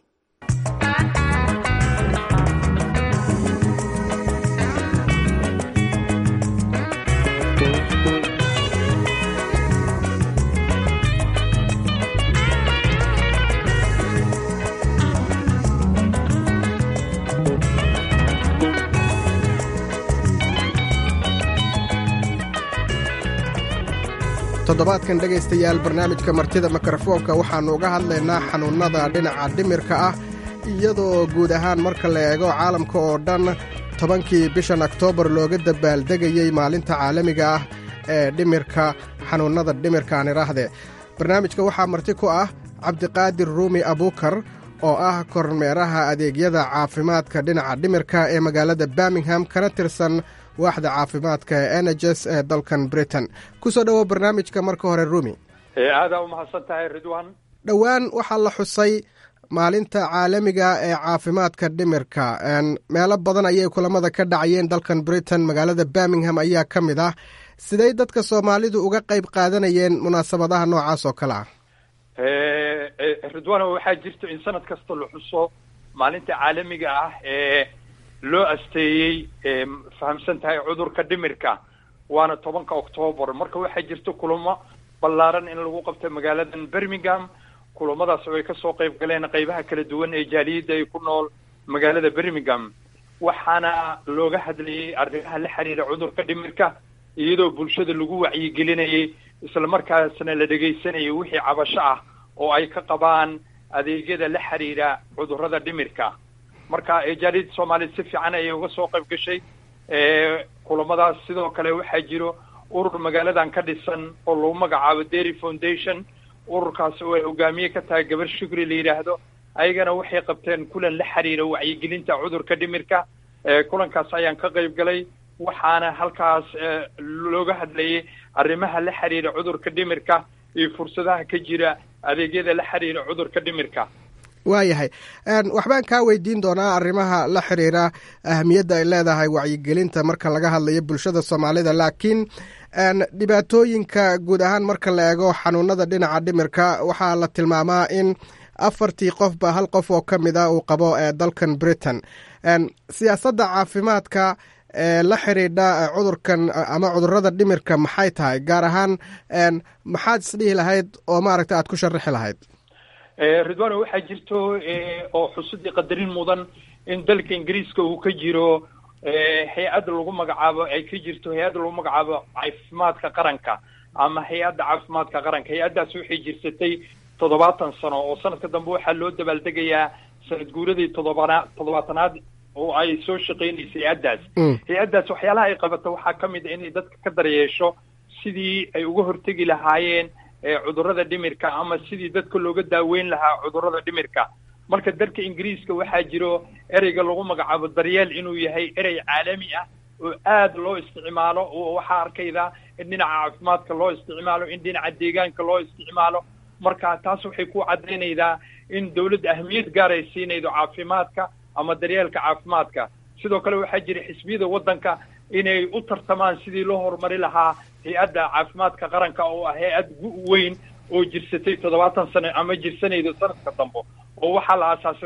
toddobaadkan dhegaystayaal barnaamijka martida mikrofoonka waxaannu uga hadlaynaa xanuunnada dhinaca dhimirka ah, iyadoo guud ahaan marka la eego caalamka oo dhan 10kii bishan Oktoobar looga dabaaldegayey maalinta caalamiga ah ee dhimirka, xanuunnada dhimirka aan idhaahdee. barnaamijka waxaa marti ku ah Cabdiqaadir Ruumi Abuukar oo ah kormeeraha adeegyada caafimaadka dhinaca dhimirka ee magaalada Birmingham, kana tirsan waaxda caafimaadka ee NHS ee dalkan Britain. kusoo dhowo barnaamijka marka hore Ruumi. aada u mahadsan tahay Ridwaan. dhowaan waxaa la xusay maalinta caalamiga ee caafimaadka dhimirka. meelo badan ayay kulamada ka dhacayeen dalkan Britain, magaalada Birmingham ayaa ka mid ah. siday dadka Soomaalidu uga qayb qaadanayeen munaasabadaha noocaas oo kale ah? Ridwaan, waxaa jirta in sanad kasta la xuso maalinta caalamiga ah ee loo asteeyey fahamsan tahay cudurka dhimirka, waana 10 Oktoobar. marka waxaa jirta kulamo ballaaran in lagu qabtay magaaladan Birmingham. kulamadaas oo ay kasoo qayb galeen qaybaha kala duwan ee jaaliyadda ay ku nool magaalada Birmingham, waxaana looga hadlayay arrimaha la xiriira cudurka dhimirka, iyadoo bulshada lagu wacyigelinayay isla markaasna la dhegaysanayay wixii cabasho ah oo ay ka qabaan adeegyada la xiriira cudurrada dhimirka. marka jaaliyadda Soomaaliyeed si fiican ayay uga soo qayb gashay kulamadaas. sidoo kale waxaa jiro urur magaaladan ka dhisan oo lagu magacaabo Dairy Foundation. ururkaas oo ay hogaamiye ka tahay gabar Shukri la yidhaahdo. ayagana waxay qabteen kulan la xiriira wacyigelinta cudurka dhimirka. kulankaas ayaan ka qayb galay, waxaana halkaas looga hadlayay arrimaha la xiriira cudurka dhimirka iyo fursadaha ka jira adeegyada la xiriira cudurka dhimirka. waayahay, waxbaan kaa weydiin doonaa arrimaha la xiriira ahamiyadda ay leedahay wacyigelinta marka laga hadlayo bulshada Soomaalida, laakiin dhibaatooyinka guud ahaan marka la eego xanuunada dhinaca dhimirka waxaa la tilmaamaa in 4 qofba 1 qof oo ka mid ah uu qabo dalkan Britain. siyaasadda caafimaadka la xiriidha cudurkan ama cudurrada dhimirka maxay tahay gaar ahaan? maxaad isdhihi lahayd oo maaragta aad ku sharaxi lahayd? Ridwaan, waxaa jirto oo xusidii qadarin mudan in dalka Ingiriiska uu ka jiro hay-ad lagu magacaabo hay-ad lagu magacaabo caafimaadka qaranka ama hay-adda caafimaadka qaranka. hay-addaas waxay jirsatay 70 sano oo sanadka dambe waxaa loo dabaaldegayaa sanad guuradii toddobaatanaad oo ay soo shaqaynaysay hay-addaas hay-addaas waxyaalaha ay qabato waxaa ka mid a inay dadka ka daryeesho sidii ay uga hortegi lahaayeen cudurrada dhimirka ama sidii dadka looga daaweyn lahaa cudurrada dhimirka marka dalka ingiriiska waxaa jiro ereyga lagu magacaabo daryeel inuu yahay erey caalami ah oo aad loo isticmaalo oo waxaa arkayda in dhinaca caafimaadka loo isticmaalo in dhinaca deegaanka loo isticmaalo marka taas waxay ku caddaynaydaa in dawladda ahmiyad gaar ay siinaydo caafimaadka ama daryeelka caafimaadka sidoo kale waxaa jira xisbiyada waddanka inay u tartamaan sidii loo horumari lahaa hay-adda caafimaadka qaranka oo ah hay-ad weyn oo jirsatay 70 sano ama jirsanaydo sanadka dambe oo waxaa la aasaasay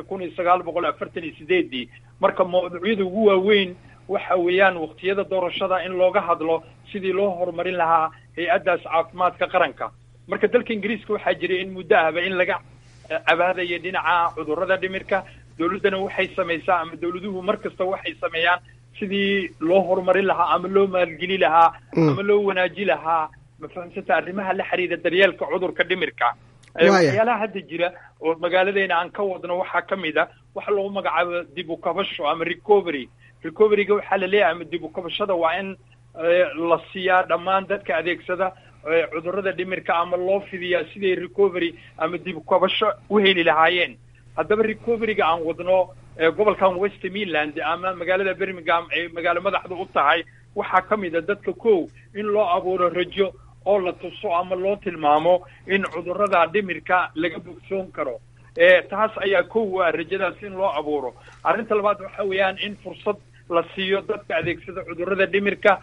1948 marka mawduucyada ugu waaweyn waxa weeyaan waqtiyada doorashada in looga hadlo sidii loo horumarin lahaa hay-addaas caafimaadka qaranka marka dalka ingiriiska waxaa jiray in muddo ahba in laga cabaadayo dhinaca cudurrada dhimirka dawladdana waxay samaysaa ama dawladuhu mar kasta waxay sameeyaan sidii loo horumarin lahaa ama loo maalgeli lahaa ama loo wanaaji lahaa ma fahamsanta arrimaha la xiriira daryeelka cudurka dhimirka waxyaalaha hadda jira oo magaaladeena aan ka wadno waxaa ka mid a waxa loogu magacaabo dib u kabasho ama recoveryga waxaa la leeyahay ama dib u kabashada waa in la siiyaa dhammaan dadka adeegsada cudurrada dhimirka ama loo fidiyaa siday recovery ama dib u kabasho u heli lahaayeen haddaba recoveryga aan wadno gobolkan west midland ama magaalada birmingham ay magaalo madaxda u tahay waxaa ka mid a dadka kow in loo abuuro rajo oo la tuso ama loo tilmaamo in cudurrada dhimirka laga bogsoon karo taas ayaa kow ah rajadaas in loo abuuro arrinta labaad waxa weeyaan in fursad la siiyo dadka adeegsada cudurrada dhimirka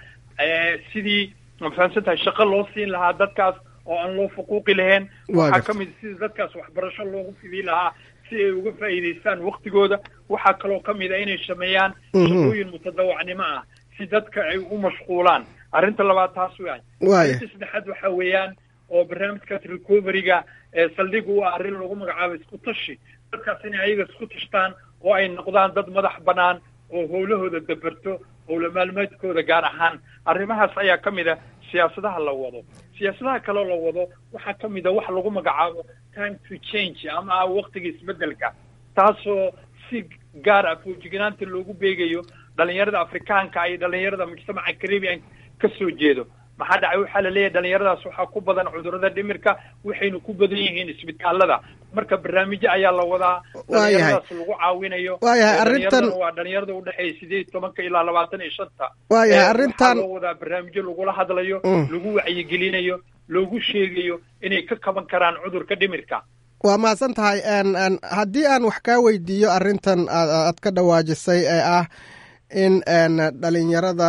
sidii ma fahamsantahay shaqo loo siin lahaa dadkaas oo aan loo fuquuqi lahayn waxaa ka mid sidii dadkaas waxbarasho loogu fidi lahaa si ay uga faa'iidaystaan waqtigooda waxaa kaloo ka mid a inay sameeyaan shaqooyin mutadawacnimo ah si dadka ay u mashquulaan arrinta labaad taas weeyaan arrinta saddexaad waxa weeyaan oo barnaamijkaas recoveryga saldhig u ah arrin lagu magacaabo isku tashi dadkaas inay ayaga isku tashtaan oo ay noqdaan dad madax bannaan oo howlahooda dabarto howla maalmeedkooda gaar ahaan arrimahaas ayaa ka mid a siyaasadaha la wado siyaasadaha kaloo la wado waxaa ka mid a wax lagu magacaabo time to change ama waqtiga isbedelka taasoo si gaar ah foojignaanta loogu beegayo dhalinyarada afrikaanka iyo dhalinyarada mujtamaca caribbean ka soo jeedo maxaa dhacay waxaa la leeyahay dhalinyaradaas waxaa ku badan cudurrada dhimirka waxayna ku badan yihiin isbitaalada marka barnaamijyo ayaa la wadaa dhalinyaradaas lagu caawinayo arrintan waa dhalinyarada udhexeeya 18 ilaa 25 waayahay arrintan loo wadaa barnaamijyo lagula hadlayo lagu wacyigelinayo loogu sheegayo inay ka kaban karaan cudurka dhimirka waa mahadsan tahay haddii aan wax kaa weydiiyo arrintan aad ka dhawaajisay ee ah in dhalinyarada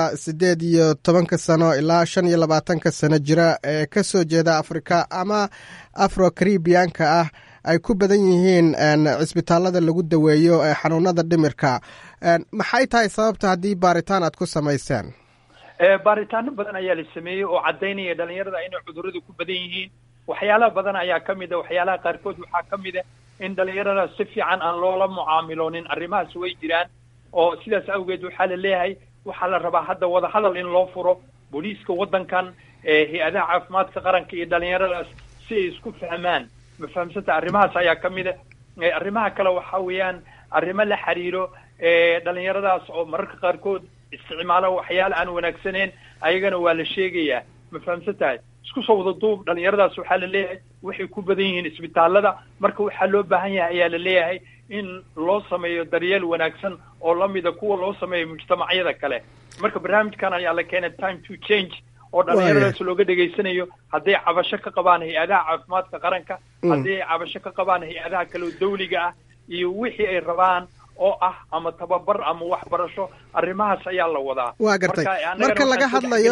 18 sano ilaa 25 sano jira ee ka soo jeeda afrika ama afro caribianka ah ay ku badan yihiin cisbitaalada lagu daweeyo xanuunada dhimirka maxay tahay sababta haddii baaritaan aad ku samayseen baaritaano badan ayaa la sameeyey oo caddaynaya dhalinyarada inay cudurrada ku badan yihiin waxyaalaha badan ayaa ka mid a waxyaalaha qaarkood waxaa ka mid a in dhalinyarada si fiican aan loola mucaamiloonin arrimahaas way jiraan oo sidaas awgeed waxaa la leeyahay waxaa la rabaa hadda wadahadal in loo furo booliiska waddankan hay-adaha caafimaadka qaranka iyo dhalinyaradaas si ay isku fahmaan ma fahamsanta arrimahaas ayaa ka mid a arrimaha kale waxaa weeyaan arrimo la xiriiro dhalinyaradaas oo mararka qaarkood isticmaalo waxyaala aan wanaagsaneyn ayagana waa la sheegayaa ma fahamsan tahay isku soo wada duub dhalinyaradaas waxaa la leeyahay waxay ku badan yihiin isbitaalada marka waxaa loo baahan yahay ayaa la leeyahay in loo sameeyo daryeel wanaagsan oo lamida kuwa loo sameeyo mujtamacyada kale marka barnaamijkan ayaa la keenay time to change oo dhalinyaradaas looga dhegaysanayo hadday cabasho ka qabaan hay-adaha caafimaadka qaranka hadday cabasho ka qabaan hay-adaha kale oo dawliga ah iyo wixii ay rabaan oo ah ama tababar ama waxbarasho arrimahaas ayaa la wadaa waa gartay marka laga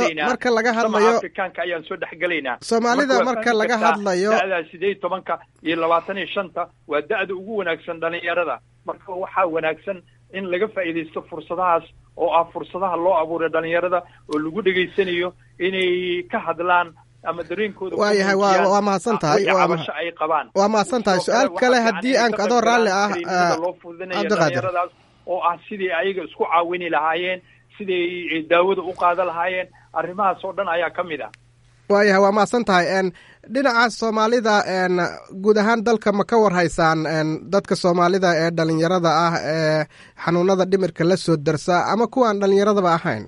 hadlayo afrikaanka ayaan soo dhexgelaynaa soomaalida marka laga hadlayo da'da 18 iyo 25 waa da'da ugu wanaagsan dhalinyarada marka waxaa wanaagsan in laga faa'iidaysto fursadahaas oo ah fursadaha loo abuuray dhalinyarada oo lagu dhegaysanayo inay ka hadlaan ama dareenkooda waayahay waa mahadsan tahay cabasho ay qabaan waa mahadsan tahay su-aal kale haddii aan adoo raalli ah loo fududinayo dhalinyaradaas oo ah sidii ayaga isku caawini lahaayeen sidii daawada u qaadan lahaayeen arrimahaas oo dhan ayaa ka mid ah waayahay waa mahadsan tahay dhinaca soomaalida guud ahaan dalka ma ka warhaysaan dadka soomaalida ee dhalinyarada ah ee xanuunada dhimirka la soo darsa ama kuwaan dhalinyaradaba ahayn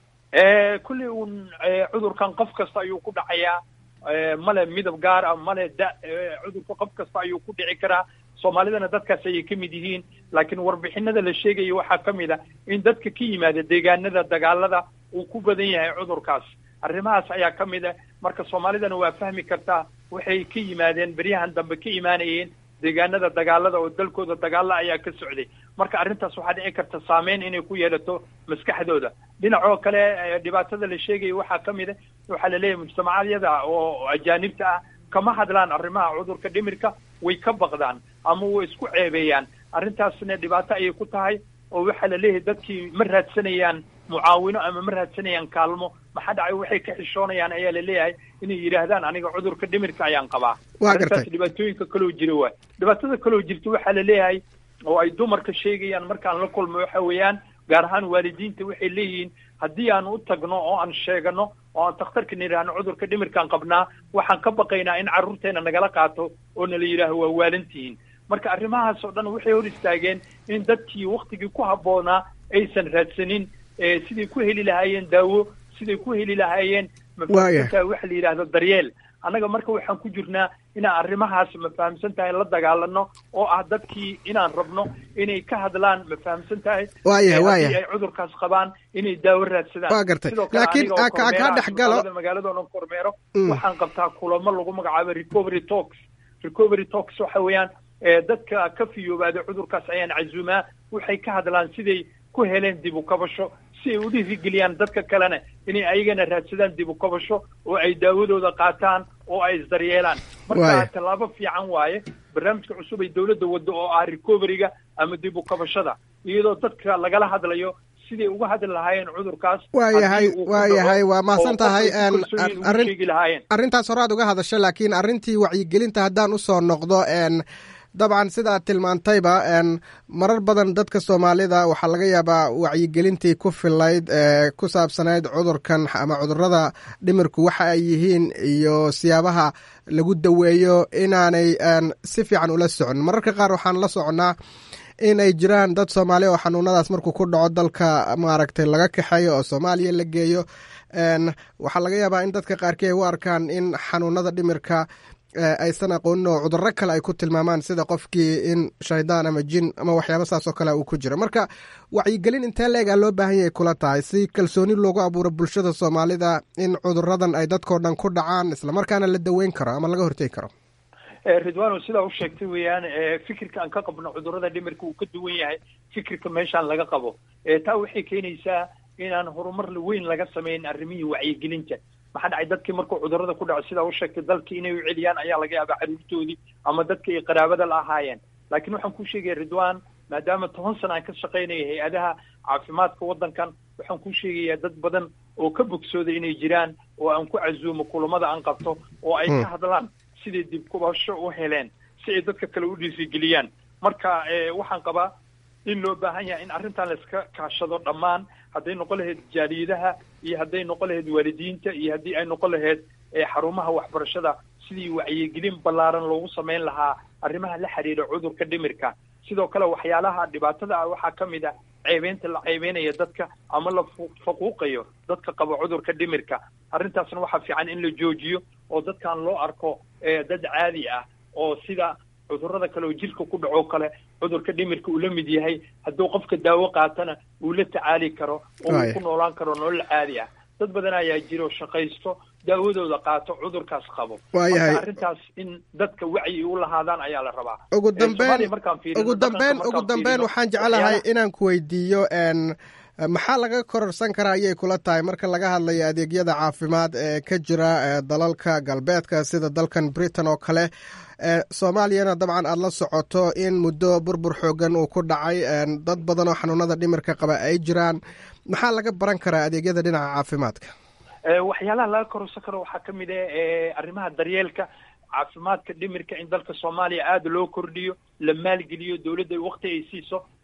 kulli uun cudurkan qof kasta ayuu ku dhacayaa male midab gaar ah male cudurka qof kasta ayuu ku dhici karaa soomaalidana dadkaas ayay ka mid yihiin laakiin warbixinada la sheegaya waxaa ka mid a in dadka ka yimaada deegaanada dagaalada uu ku badan yahay cudurkaas arrimahaas ayaa ka mid ah marka soomaalidana waa fahmi kartaa waxay ka yimaadeen beryahan dambe ka imaanayeen deegaanada dagaalada oo dalkooda dagaalla ayaa ka socday marka arrintaas waxaa dhici karta saameyn inay ku yeelato maskaxdooda dhinacoo kale dhibaatada la sheegaya waxaa ka mid a waxaa la leeyahay mujtamacadyada oo ajaanibta ah kama hadlaan arrimaha cudurka dhimirka way ka baqdaan ama way isku ceebeeyaan arrintaasna dhibaato ayay ku tahay oo waxaa la leeyahay dadkii ma raadsanayaan mucaawino ama ma raadsanayaan kaalmo maxaa dhacay waxay ka xishoonayaan ayaa la leeyahay inay yidhaahdaan aniga cudurka dhimirka ayaan qabaa arrintaas dhibaatooyinka kaloo jira waay dhibaatada kaloo jirta waxaa la leeyahay oo ay dumarka sheegayaan markaan la kulmo waxa weeyaan gaar ahaan waalidiinta waxay leeyihiin haddii aan u tagno oo aan sheegano oo aan takhtarka nidhaahno cudurka dhimirkaan qabnaa waxaan ka baqaynaa in carruurteena nagala qaato oo nala yidhaaho waa waalantihiin marka arrimahaas oo dhan waxay hor istaageen in dadkii waktigii ku habboonaa aysan raadsanin siday ku heli lahaayeen daawo siday ku heli lahaayeen mafahamsantahay waxa la yidhaahdo daryeel annaga marka waxaan ku jirnaa inaan arrimahaas mafahamsan tahay la dagaalano oo ah dadkii inaan rabno inay ka hadlaan mafahamsan tahay haddii ay cudurkaas qabaan inay daawo raadsadaan waa gartay laakiin kaa dhex galo magaalada onan kormeero waxaan qabtaa kulamo lagu magacaabo recovery talks waxa weeyaan dadka ka fiyoobaada cudurkaas ayaan casuumaa waxay ka hadlaan siday ku heleen dib u kabasho si ay u dhiirigeliyaan dadka kalena inay ayagana raadsadaan dib u kabasho oo ay daawadooda qaataan oo ay isdaryeelaan marka tallaabo fiican waaye barnaamijka cusub ay dawladda waddo oo ah recoveryga ama dib u kabashada iyadoo dadka lagala hadlayo siday uga hadli lahaayeen cudurkaas waayahay waa mahadsan tahay arrintaas horaad uga hadasho laakiin arrintii wacyigelinta haddaan usoo noqdo dabcan sida aad tilmaantayba marar badan dadka soomaalida waxaa laga yaabaa wacyigelintii ku filayd ku saabsanayd cudurkan ama cudurada dhimirku waxa ay yihiin iyo siyaabaha lagu daweeyo inaanay si fiican ula socon mararka qaar waxaan la soconnaa in ay jiraan dad soomaali oo xanuunadaas markuu ku dhaco dalka maaragtay laga kaxeeyo oo soomaaliya la geeyo waxaa laga yaabaa in dadka qaarkii ay u arkaan in xanuunada dhimirka aysan aqoonin oo cudurro kale ay ku tilmaamaan sida qofkii in shaydaan ama jin ama waxyaaba saas oo kale uu ku jiro marka wacyigelin intee leeg aa loo baahan yahay kula tahay si kalsooni loogu abuuro bulshada soomaalida in cuduradan ay dadkao dhan ku dhacaan islamarkaana la daweyn karo ama laga hortegi karo ridwano sidaa u sheegtay weeyaan fikirka aan ka qabno cudurrada dhimirka uu ka duwan yahay fikirka meeshaan laga qabo taa waxay keenaysaa inaan horumar weyn laga samayn arrimihii wacyigelinta maxaa dhacay dadkii markuu cudurrada ku dhaco sidaa u sheegtay dalkii inay u celiyaan ayaa laga yaabaa carruurtoodii ama dadka ay qaraabada la ahaayeen laakiin waxaan kuu sheegaya ridwan maadaama 10 sana aan ka shaqaynaya hay-adaha caafimaadka waddankan waxaan kuu sheegayaa dad badan oo ka bogsooda inay jiraan oo aan ku casuumo kulamada aan qabto oo ay ka hadlaan siday dib kubasho u heleen si ay dadka kale u dhiirigeliyaan marka waxaan qabaa in loo baahan yahay in arrintan laiska kaashado dhammaan hadday noqon lahayd jaaliyadaha iyo hadday noqon lahayd waalidiinta iyo haddii ay noqon lahayd xarumaha waxbarashada sidii wacyigelin ballaaran loogu samayn lahaa arrimaha la xiriira cudurka dhimirka sidoo kale waxyaalaha dhibaatada ah waxaa ka mid ah ceebeynta la ceebeynaya dadka ama la faquuqayo dadka qaba cudurka dhimirka arrintaasna waxaa fiican in la joojiyo oo dadkan loo arko dad caadi ah oo sida cudurrada kale oo jirka ku dhaco kale cudurka dhimirka uu la mid yahay hadduu qofka daawo qaatana uu la tacaali karo oo uu ku noolaan karo nolol caadi ah dad badan ayaa jiro shaqaysto daawadooda qaato cudurkaas qabo marka arrintaas in dadka wacyi u lahaadaan ayaa la rabaa ugu dambeyn waxaan jecelahay inaan ku weydiiyo maxaa laga kororsan karaa ayay kula tahay marka laga hadlayo adeegyada caafimaad ee ka jira dalalka galbeedka sida dalkan britain oo kale soomaaliyana dabcan aad la socoto in muddo burbur xoogan uu ku dhacay dad badan oo xanuunada dhimirka qaba ay jiraan maxaa laga baran karaa adeegyada dhinaca caafimaadka waxyaalaha laga kororsan karo waxaa ka mid ah arrimaha daryeelka caafimaadka dhimirka in dalka soomaaliya aada loo kordhiyo la maalgeliyo dawladda waqti ay siiso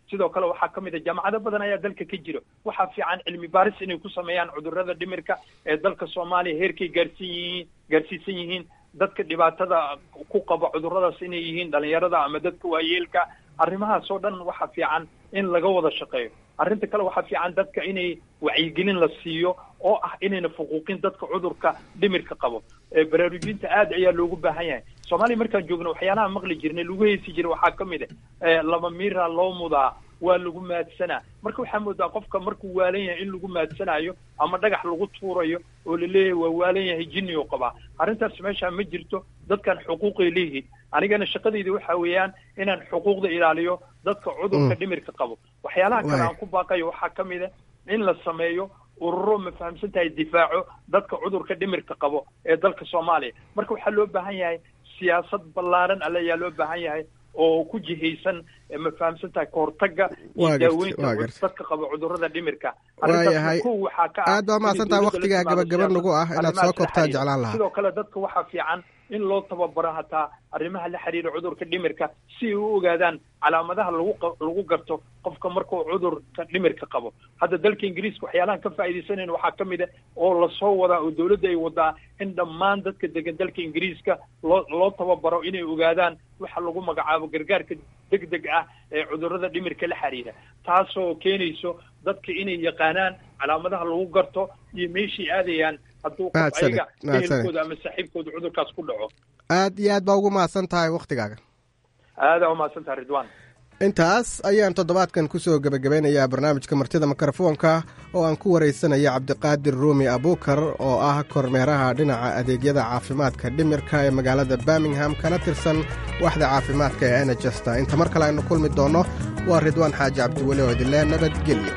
sidoo kale waxaa ka mid a jaamacado badan ayaa dalka ka jira waxaa fiican cilmi baaris inay ku sameeyaan cudurrada dhimirka ee dalka soomaaliya heerkay gaarsiisan yihiin dadka dhibaatada ku qaba cudurradaas inay yihiin dhalinyarada ama dadka waayeelka arrimahaas oo dhan waxaa fiican in laga wada shaqeeyo arrinta kale waxaa fiican dadka inay wacyigelin la siiyo oo ah inayna fuquuqin dadka cudurka dhimirka qabo baraarujinta aad ayaa loogu baahan yahay soomaaliya markaan joogno waxyaalaha maqli jirnay lagu heesi jiray waxaa ka mid ah laba miira loo mudaa waa lagu maadsanaa marka waxaa moodaa qofka markuu waalan yahay in lagu maadsanayo ama dhagax lagu tuurayo oo laleeyahay waa waalan yahay jinni oo qabaa arrintaas meesha ma jirto dadkan xuquuqay leeyihiin anigana shaqadayda waxa weeyaan inaan xuquuqda ilaaliyo dadka cudurka dhimirka qabo waxyaalaha kale aan ku baaqayo waxaa ka mid a in la sameeyo ururo ma fahamsan tahay difaaco dadka cudurka dhimirka qabo ee dalka soomaaliya marka waxaa loo baahan yahay siyaasad ballaaran ayaa loo baahan yahay oo ku jihaysan ma fahamsan tahay kahortaga iyo daaweynta dadka qaba cudurrada dhimirka waayahay aad baa mahadsan tahay waktigaa gabagaba nagu ah inaad soo koobtaa jeclaan lahaa sidoo kale dadka waxaa fiican in loo tababaro hataa arrimaha la xiriira cudurka dhimirka si ay u ogaadaan calaamadaha lagu garto qofka markuu cudurka dhimirka qabo hadda dalka ingiriiska waxyaalahan ka faa'iidaysanayn waxaa ka mid a oo lasoo wadaa oo dawladda ay wadaa in dhammaan dadka degan dalka ingiriiska loo tababaro inay ogaadaan waxa lagu magacaabo gargaarka degdeg ah ee cudurrada dhimirka la xiriira taasoo keenayso dadka inay yaqaanaan calaamadaha lagu garto iyo meeshay aadayaan hadduu qof ayaga ehelkooda ama saaxiibkooda cudurkaas ku dhaco aad iyo aad baa ugu mahadsan tahay waktigaaga aadaa u mahadsan tahay ridwan intaas ayaan toddobaadkan kusoo gebagabeynayaa barnaamijka martida mikrofoonka oo aan ku waraysanaya cabdiqaadir ruumi abuukar oo ah kormeeraha dhinaca adeegyada caafimaadka dhimirka ee magaalada birmingham kana tirsan waaxda caafimaadka ee nhsta inta mar kale aynu kulmi doonno waa ridwaan xaaji cabdiweli oo idinle nabadgelyo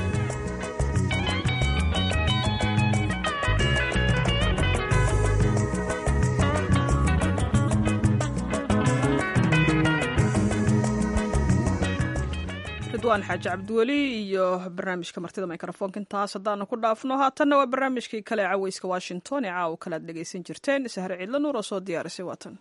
ridwaan xaaji cabdiweli iyo barnaamijka martida mikrofoonka intaas haddaanu ku dhaafno haatanna waa barnaamijkii kale ee caweyska washington ee caawa kale ad dhegaysan jirteen sahre ciidla nuur oo soo diyaarisay waatan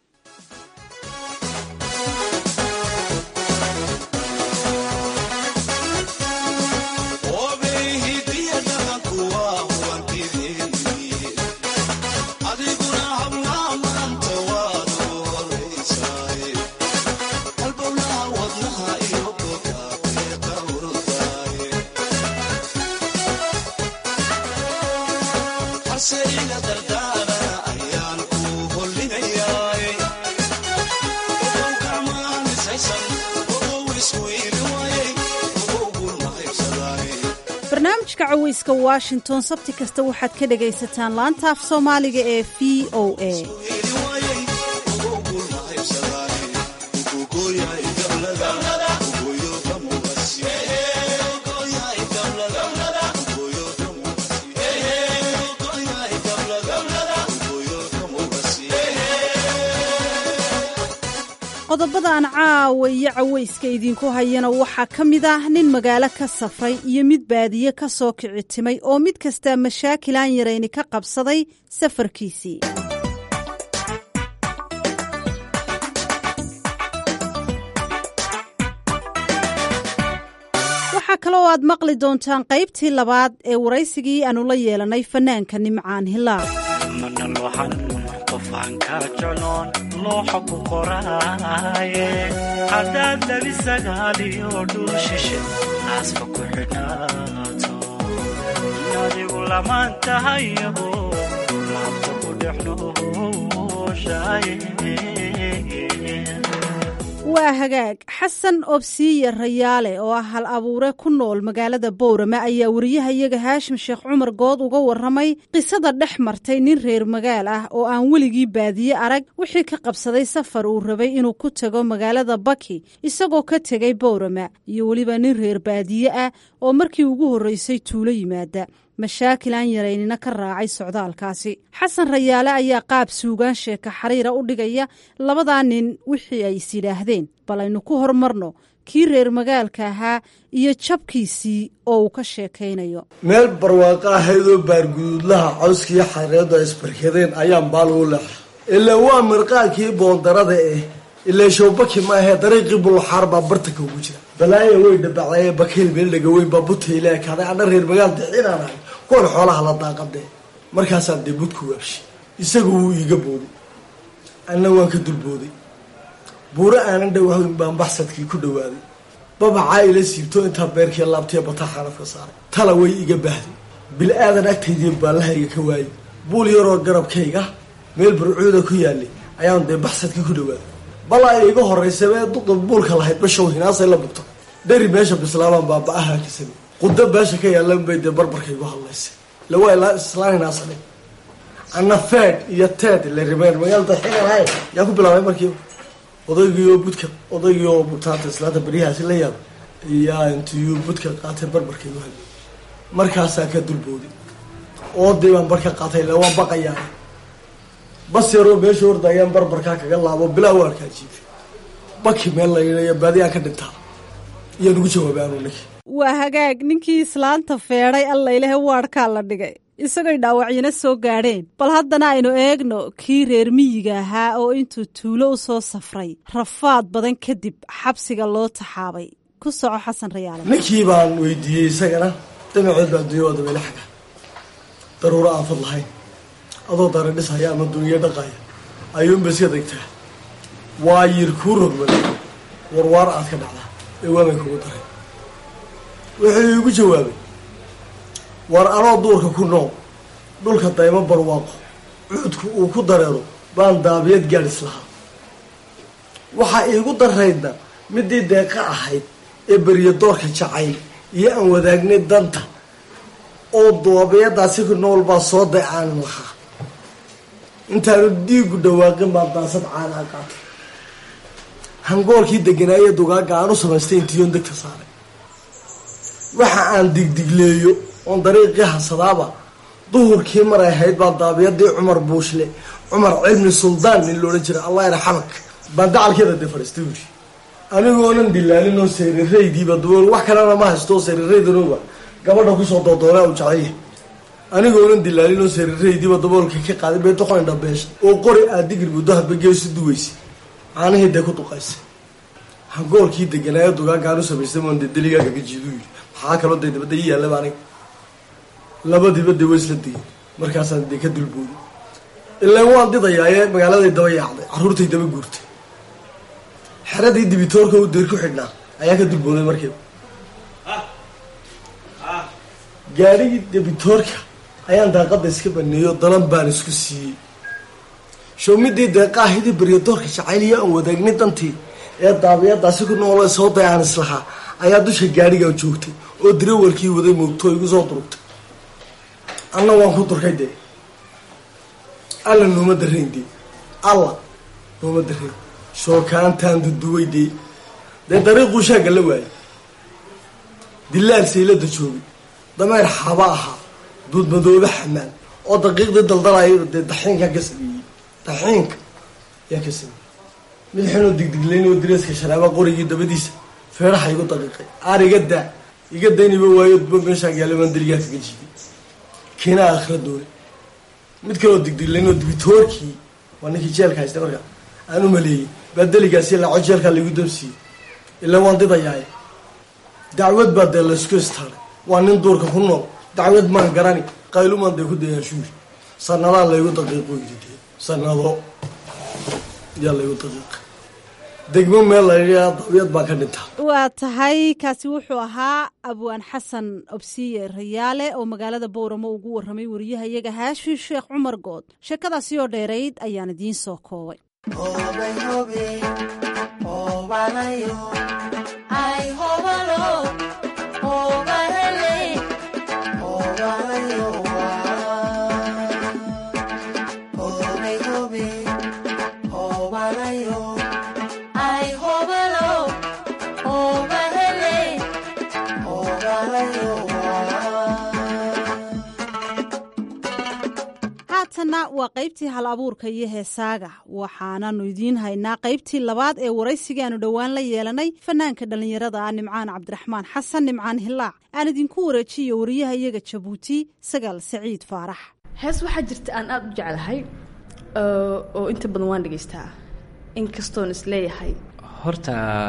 barnaamijka caweyska washington sabti kasta waxaad ka dhagaysataan laanta af soomaaliga ee v o a qodobada aan caawa iyo caweyska idinku hayana waxaa ka mid ah nin magaalo ka safray iyo mid baadiye ka soo kici timay oo mid kastaa mashaakil aan yarayni ka qabsaday safarkiisii waxaa kaloo aad maqli doontaan qaybtii labaad ee waraysigii aanu la yeelanay fanaanka nimcaan hilaal looxa ku qoraaye haddaad labi sagaaliyo dhul shishe naasfa ku xidhnaato adigu lamaan tahayaho laabta ku dhexnooshaye waa hagaag xasan obsiiye rayaale oo ah hal abuure ku nool magaalada bowrame ayaa wariyahayaga haashim sheekh cumar good uga warramay qisada dhex martay nin reer magaal ah oo aan weligii baadiye arag wixii ka qabsaday safar uu rabay inuu ku tago magaalada baki isagoo ka tegay bowrame iyo weliba nin reer baadiye ah oo markii ugu horreysay tuulo yimaada mashaakil aan yaraynina ka raacay socdaalkaasi xasan rayaale ayaa qaab suugaan sheeka xariira u dhigaya labadaa nin wixii ay is yidhaahdeen bal aynu ku hormarno kii reer magaalka ahaa iyo jabkiisii oo uu ka sheekaynayo meel barwaaqo ahaydoo baarguduudlaha cawskiiyo xareedu ay isbarkadeen ayaan baal ugu leexa ilaa waa mirqaalkii boondarada ilaa showbaki ma ahee dariiqii buluxaar baa bartanka ugu jira balaaya way dhabacdaye bakayl meel dhaga weyn baa butayla ekaaday ana reer magaal dixinaan ahay kuwan xoolaha la daaqadee markaasaan dee budku waabshay isagu wuu iiga booday anna waan ka dulbooday buuro aanan dhawayn baan baxsadkii ku dhawaaday babacaa ila siibto intaa beerkii laabtiya bataa xanafka saaray tala way iga baahday bil-aadan agtaydii baallahayga ka waayay buul yaroo garabkayga meel burcuuda ku yaalay ayaan dee baxsadkii ku dhawaaday balaa iiga horraysabee duqa buulka lahayd bashow hinaasay la bugto dheri meesha bislaabaan baaba-aha ka samey qudo meesha ka yaalan bay dee barbarkaygu hadlaysay lawaa ilaa islaan hinaasane anna feed iyo teed la rimeen magaalada xilalahay yaa ku bilaabay markiiba odaygiioo budka odaygiioo bugtaanta islaanta beryahaasi la yaaba iyaa intiyuu budka qaatay barbarkaygu hadlay markaasaa ka dulbooday oodii baan barka qaatay ila waan baqayaa bas yaroo meesha horda ayaan barbarkaa kaga laabo bilaa waa arkaa jiifi baki meel laynayo baadiyaa ka dhintaa iyaan ugu jawaabay anuu ninki waa hagaag ninkii islaanta feedhay allailahe waarkaa la dhigay isagoy dhaawacyana soo gaadheen bal haddana aynu eegno kii reer miyiga ahaa oo intuu tuulo u soo safray rafaad badan kadib xabsiga loo taxaabay ku soco xasan rayaale ninkii baan weydiiyey isagana damaceed baa adduunya waa dabeyle xaga daruuro aan fad lahayn adoo dara dhisaya ama duniya dhaqaya ayuunba iska degtaa waa yir kuu rogmada warwaar aad ka dhacdaa ee waamay kugu daray wuxuu iigu jawaabay war anoo duurka ku nool dhulka daymo barwaaqo cuudku uu ku dareero baan daabiyad gaadhis lahaa waxaa iigu daraydna midii deeqa ahayd ee beriyo doorka jacayl iyo aan wadaagnay danta oo daabiyadaasi ku nool baa soo daycaanin lahaa intaanu dhiigu dhawaaqin baan daasad caanaa qaatay hangoolkii deganaaye dugaaga aan u samaystay intiyoon degta saaray waxa aan digdigleeyo oon dariiqii hasadaaba duhurkii maray ahayd baan daabiyadii cumar buushle cumar cilmi suldaan nin loodhan jiray allah yarxamak baan dacalkeeda dee fadhiistay buuri anigoonan dilaalin oo sariiraydiiba dubool wax kalena ma haysto sariiraydanooba gabadha kusoo doodoolaa u jecel yahay anigoonan dilaalin oo sariiraydiiba daboolka ka qaaday bay doqon dhabeesha oo qori aad digir muddo hadba geesu duwaysay caanihii dee ku duqaysay hangoolkii deganaayo dugaagaan u samaystay moon dee deligaaga ka jiidu yidhi maxaa kaloo dee dabadda ii yaallaba aniga labadiiba dee way isla degay markaasaan dee ka dulbooday ilaan waan didayaaye magaaladay daba yaacday carruurtay daba guurtay xeradii dibitoorka u deer ku xidhnaa ayaa ka dulbooday markiiba gaadhigii debitoorka ayaan daaqadda iska baneeyo dalan baan isku siiyey showmidii deeqaahidii beryadoorka jacayliya aan wadaagnay dantii ee daabiyadaasi ku noolo soo day aan islahaa ayaa dusha gaadhigaa joogtay oo dirawalkii waday moogto igu soo durugtay anna waan ku durkay dee alla nooma darayn dee alla nooma darayn shookaantaan duduway dee dariiquu shaagga la waayay dilaal saylada joogay dameer xaba ahaa duudmadoobe xamaan oo daqiiqdii daldalaya dee daxiinkaa ka sameeyey daxiinka ayaa ka sameeyey mid xinoo digdiglayn oo direeska sharaaba qorigii dabadiisa feeraha igu daqiiqay aar iga dayniba waayo duba meeshaan gaalamaan deligaa kaga jiiday kiinaa akhira doonay mid kaloo digdiglayn oo dibitoorkii waa ninkii jeelka haystay markaa aan u maleeyey baa deligaasi laaco jeelkaa laigu dabsiiyey ilaa waan didayaaye dacwad baa dee laysku istaaray waa nin duurka ku nool dacwad maan garani qaylumaan dee ku dayaashuuri sanadaan laygu daqiiqo yidhi dee sanado yaa laygu daqiiqa degmo meel layidhaa daabiyad baa ka dhintaa waa tahay kaasi wuxuu ahaa abwaan xasan obsiye rayaale oo magaalada booramo ugu warramay wariyaha iyaga haashi sheekh cumar good sheekadaasi oo dheerayd ayaan idiin soo koobay waa qaybtii hal abuurka iyo heesaaga waxaananu idiin haynaa qaybtii labaad ee waraysigaanu dhowaan la yeelanay fanaanka dhallinyarada ah nimcaan cabdiraxmaan xasan nimcaan hilaac aan idinku wareejiyo wariyaha iyaga jabuuti sagaal saciid faarax hees waxaa jirta aan aada u jeclahay oo inta badan waan dhegaystaa inkastoon isleeyahay horta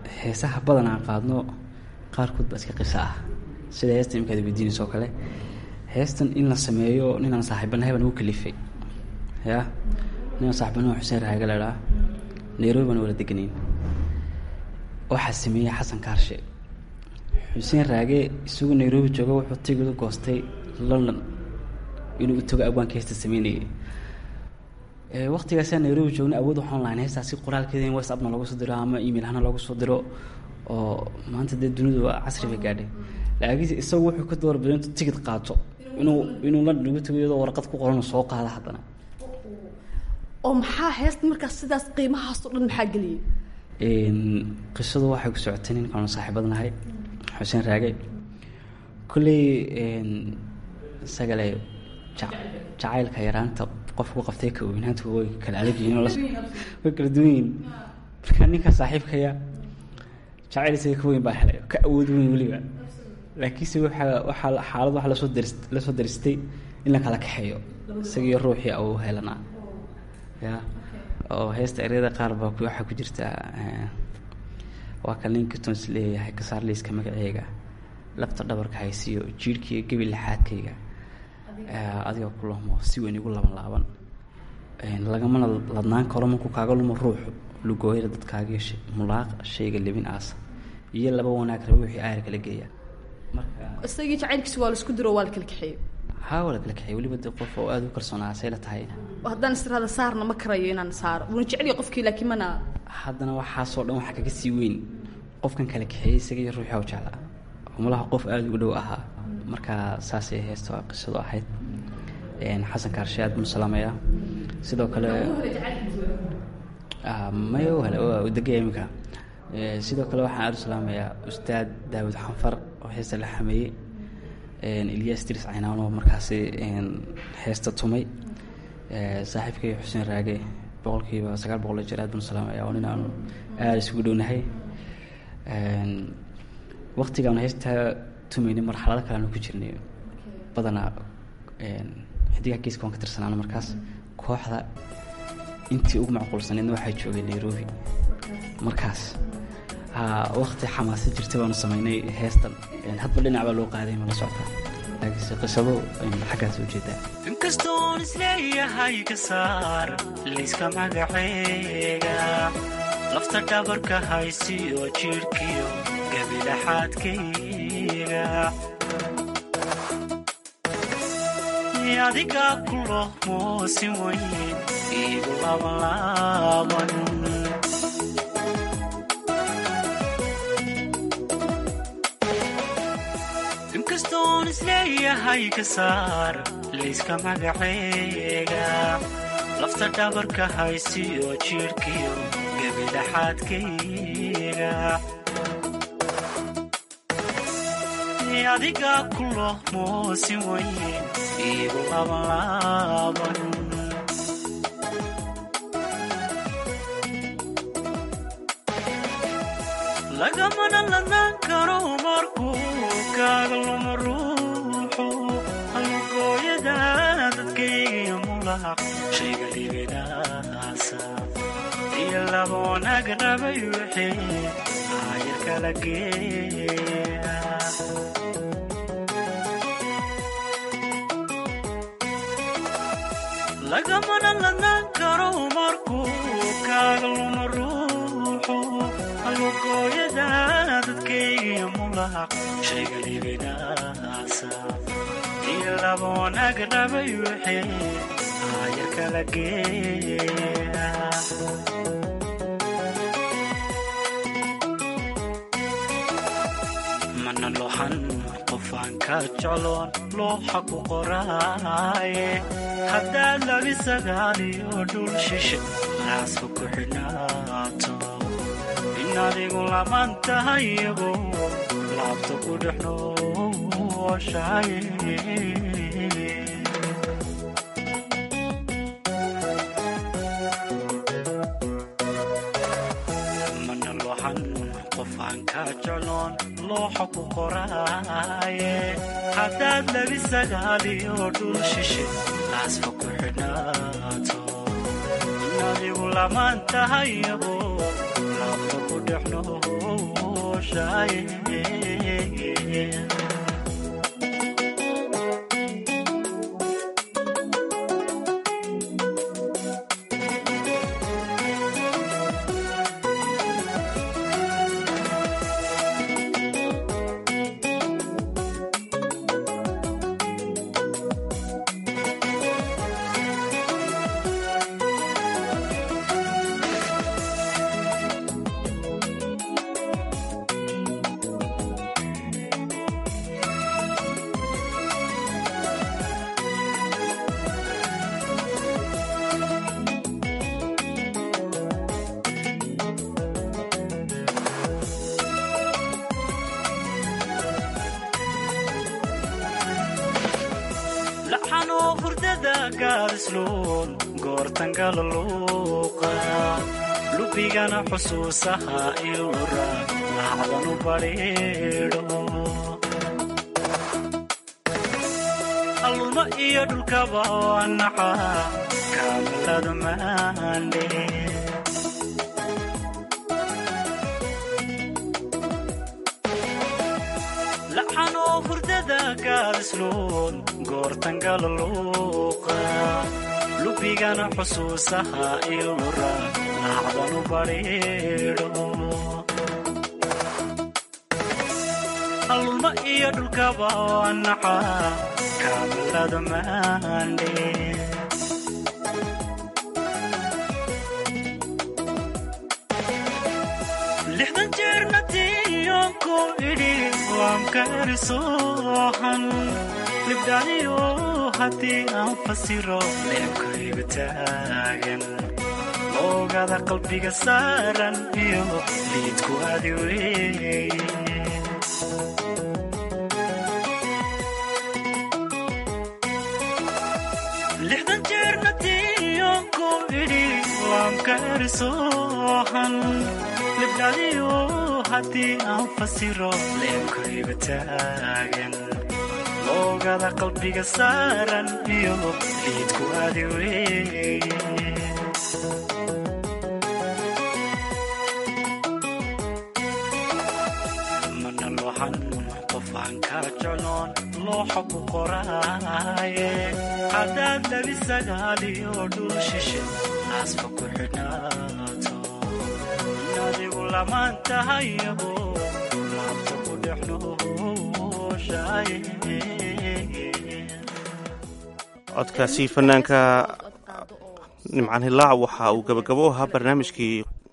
heesaha badan aan qaadno qaarkood baa iska qisa ah sida heesta imikaad weydiinayso oo kale heestan in la sameeyo ninaan saaxiibanahay baan ugu kalifay ya ninaan saaxiibanahay Xuseen Raage la dhahaa Nairobi baan wada deganayn waxaa sameeyey Xasan Kaarshe Xuseen Raage isugu Nairobi jooga wuxuu tigid u goostay London inuu tago abwaan heesta sameynayay waqtigaas aan Nairobi joogna awood waxaan lahayn heestaasi qoraalkeeda in WhatsApp-na lagu soo diro ama email ahaan lagu soo diro oo maanta dunidu waa casri bay gaadhay laakiin isagu wuxuu ka doorbiday inuu tigid qaato inuu la dhigo tagayado warqad ku qoran soo qaada hadana oo maxaa heesta markaas sidaas qiimahaas oo dhan maxaa galiyay qisadu waxay ku socotay nin aan saaxiibadnahay Xuseen Raage kulli sagalay jacaylka yaraanta qofku qaftay ka weynaanta way kala adeegayeen way kala duwan marka ninka saaxiibkaya jacaylkiisa ka weyn baa helay ka awood weyn waliba laakiin si waxa xaalad waxa la soo daristay in la kala kaxeeyo isaga ruuxii oo helana ya oo heesta ereyada qaar baa waxa ku jirta waa kalinka tons leeyahay ka saar liiska magaceega labta dhabarka haysiyo jiirkii gabil laxaadkayga adiga kulamo si weyn igu laaban lagama ladnaan karo markuu kaaga lumo ruux lugooyada dadkaaga yeeshay mulaaq shayga libin aas iyo laba wanaag rabo wixii aar kala geeya marka isagii jacaylkiisu waa la isku diro waa la kala kaxeeyo wala kala kaxeeyo waliba qof oo aad u kalsoonaa sayla tahay haddaan israada saarna ma karayo inaan saaro wuu jecel yahay qofkii laakiin mana haddana waxa soo dhan waxa kaga sii weyn qofkan kala kaxeeyay isagii ruuxa u jeclaa malaha qof aad ugu dhow ahaa marka saas ay heesto qisadu ahayd Xasan Kaarshe aad buu salaamaya sidoo kale mayo wala oo deegaanka sidoo kale waxaan aad u salaamayaa Ustaad Daawud Xanfar oo heesta la xameeyay Ilyas Diris Caynaano markaas heesta tumay saaxiibkay Xuseen Raage boqolkiiba 900 jeer aad buu salaamaya oo ninaan aad isugu dhownahay waqtigan heesta tumayna marxalad kale aan ku jirnay badana xidiga kiiska ka tirsanaan markaas kooxda intii ugu macquulsaneed waxay joogeen Nairobi markaas waqti xamaasad jirtay baan sameynay heestan hadba dhinac baa loo qaaday ma la socota laakiin qisadu xaggaas u jeedaa inkastoo isleeyahay ka saar liiska magaceega lafta dhabarka haysiyo jiirkiyo gabilaxaadkayga adiga kulo moosin weyn igu laaban inkastoon isleeyahay ka saar liiska magaceega lafta dhabarka haysiyo jiirkiyo gabilaxaadkayga adiga kulo moosin weyn igu laaban lagamana ladnaan karo markuu kaaga lumo ruuxu halugooyada dadkayga mulaaq shayga libinaasa iyo laba wanaag rabay wixii aayar kala geeya lagamana ladnaan karo markuu kaaga lumo ruuxu halugooyada dadkayga mulaaq shayga libinaasa iyo laba wanaag rabay wixii aayar kala geeya mana lohan qofaan ka jecloon looxa ku qoraaye haddaad labi sagaaliyo dhul shishe raaska ku xidhnaato in adigu laman tahay iyago laabta ku dhex nooshahay mana lohan qofaan ka jecloon looxa ku qoraaye haddaad labi sagaaliyo dhul shishe laasfa ku xidhnaato in adigu lamaan tahay iyago laabta ku dhex nooshahay nooshaye laxanoo hurdada gaadisluun goortangala luuqa lubigana xusuusaha ilura lacdanu badhiidho alluma iyo dhulkaba naca kaamalada maandhe laxanoo hurdada gaadisluun goortangala luuqa lubigana xusuusaha ilura lacdanu badhiidho alluma iyo dhulkaba naca kaamalada maandhe lixdan jeerna tiyoonku idhi waamkarisoohan libdhaaniyo haddii aan fasiro leebkaygu taagan oogada qalbiga saaran iyo liidku adi weeye lixdan jeerna tiyoonku idhi waamkarisoohan libdhaaniyo haddii aan fasiro leebkaygu taagan oogada qalbiga saaran iyo liidku adi weeye mana looxan qofaan kaa jecloon looxa ku qoraaye haddaad labi sagaaliyo dhul shishe naasfa ku xidhnaato adigu lamaan tahayago laabta ku dhex nooshaye codkaasi fanaanka nimcaan hilaac waxa uu gabagabo ahaa barnaamijkii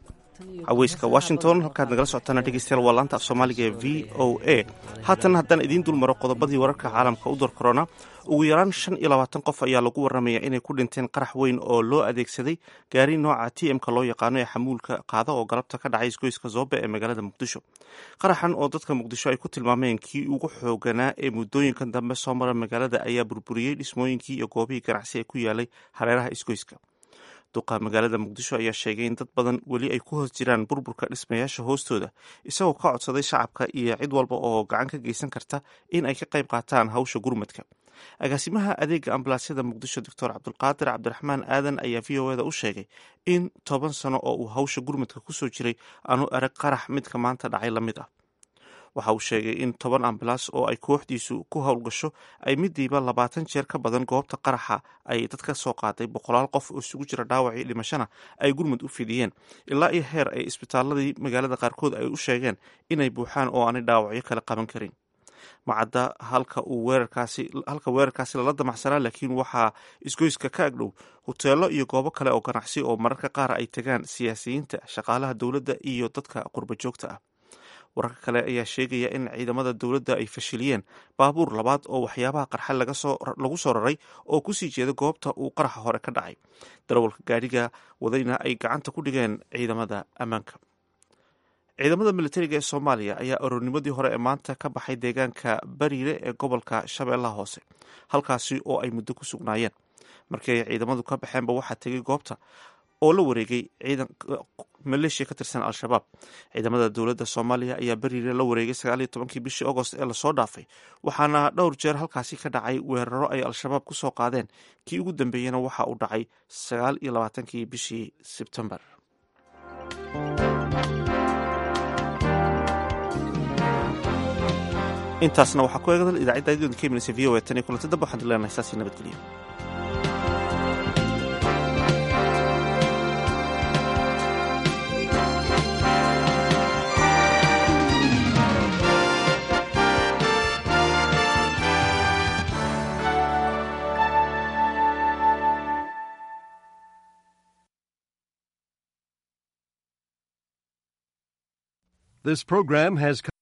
caweyska washington halkaad nagala socotaana dhegeystayaal waa laanta af soomaaliga ee v o a haatan haddaan idiin dul maro qodobadii wararka caalamka u door korona ugu yaraan 25 qof ayaa lagu waramaya inay ku dhinteen qarax weyn oo loo adeegsaday gaari nooca tmka loo yaqaano ee xamuulka qaada oo galabta ka dhacay isgoyska zoobe ee magaalada muqdisho qaraxan oo dadka muqdisho ay ku tilmaameen kii ugu xooganaa ee muddooyinkan dambe soo mara magaalada ayaa burburiyey dhismooyinkii iyo goobihii ganacsi ee ku yaalay hareeraha isgoyska duqa magaalada muqdisho ayaa sheegay in dad badan weli ay ku hoos jiraan burburka dhismayaasha hoostooda isagoo ka codsaday shacabka iyo cid walba oo gacan ka geysan karta in ay ka qayb qaataan hawsha gurmadka agaasimaha adeega ambalaasyada muqdisho doctor cabdulqaadir cabdiraxmaan aadan ayaa v o eda u sheegay in 10 sano oo uu hawsha gurmadka kusoo jiray aanu arag qarax midka maanta dhacay la mid ah waxa uu sheegay in 10 ambalaas oo ay kooxdiisu ku howlgasho ay midiiba 20 jeer ka badan goobta qaraxa ay dad ka soo qaaday 100 qof oo isugu jira dhaawacii dhimashana ay gurmud u fidiyeen ilaa iyo heer ay isbitaaladii magaalada qaarkood ay u sheegeen inay buuxaan oo aanay dhaawacyo kale qaban karin macadda halka weerarkaasi lala damacsanaa laakiin waxaa isgoyska ka agdhow huteelo iyo goobo kale oo ganacsi oo mararka qaar ay tagaan siyaasiyiinta shaqaalaha dowladda iyo dadka qurba joogta ah wararka kale ayaa sheegaya in ciidamada dowladda ay fashiliyeen baabuur labaad oo waxyaabaha qarxa lagu soo raray oo kusii jeeda goobta uu qaraxa hore ka dhacay darawalka gaadhiga wadayna ay gacanta ku dhigeen ciidamada ammaanka ciidamada militariga ee soomaaliya ayaa aroornimadii hore ee maanta ka baxay deegaanka bariire ee gobolka shabeellaha hoose halkaasi oo ay muddo ku sugnaayeen markii ay ciidamadu ka baxeenba waxaa tegay goobta oo la wareegay maleeshiya ka tirsan al-shabaab ciidamada dowladda soomaaliya ayaa beriire la wareegay 19 bishii agost ee lasoo dhaafay waxaana dhowr jeer halkaasi ka dhacay weeraro ay al-shabaab ku soo qaadeen kii ugu dambeeyena waxa uu dhacay 29 bishii sebtembar intaasna waxaa ku eegdal idaacadda ka imanaysa v o a tan iyo kulanti damba waxaan leenahay saasi nabadgelyo. This program has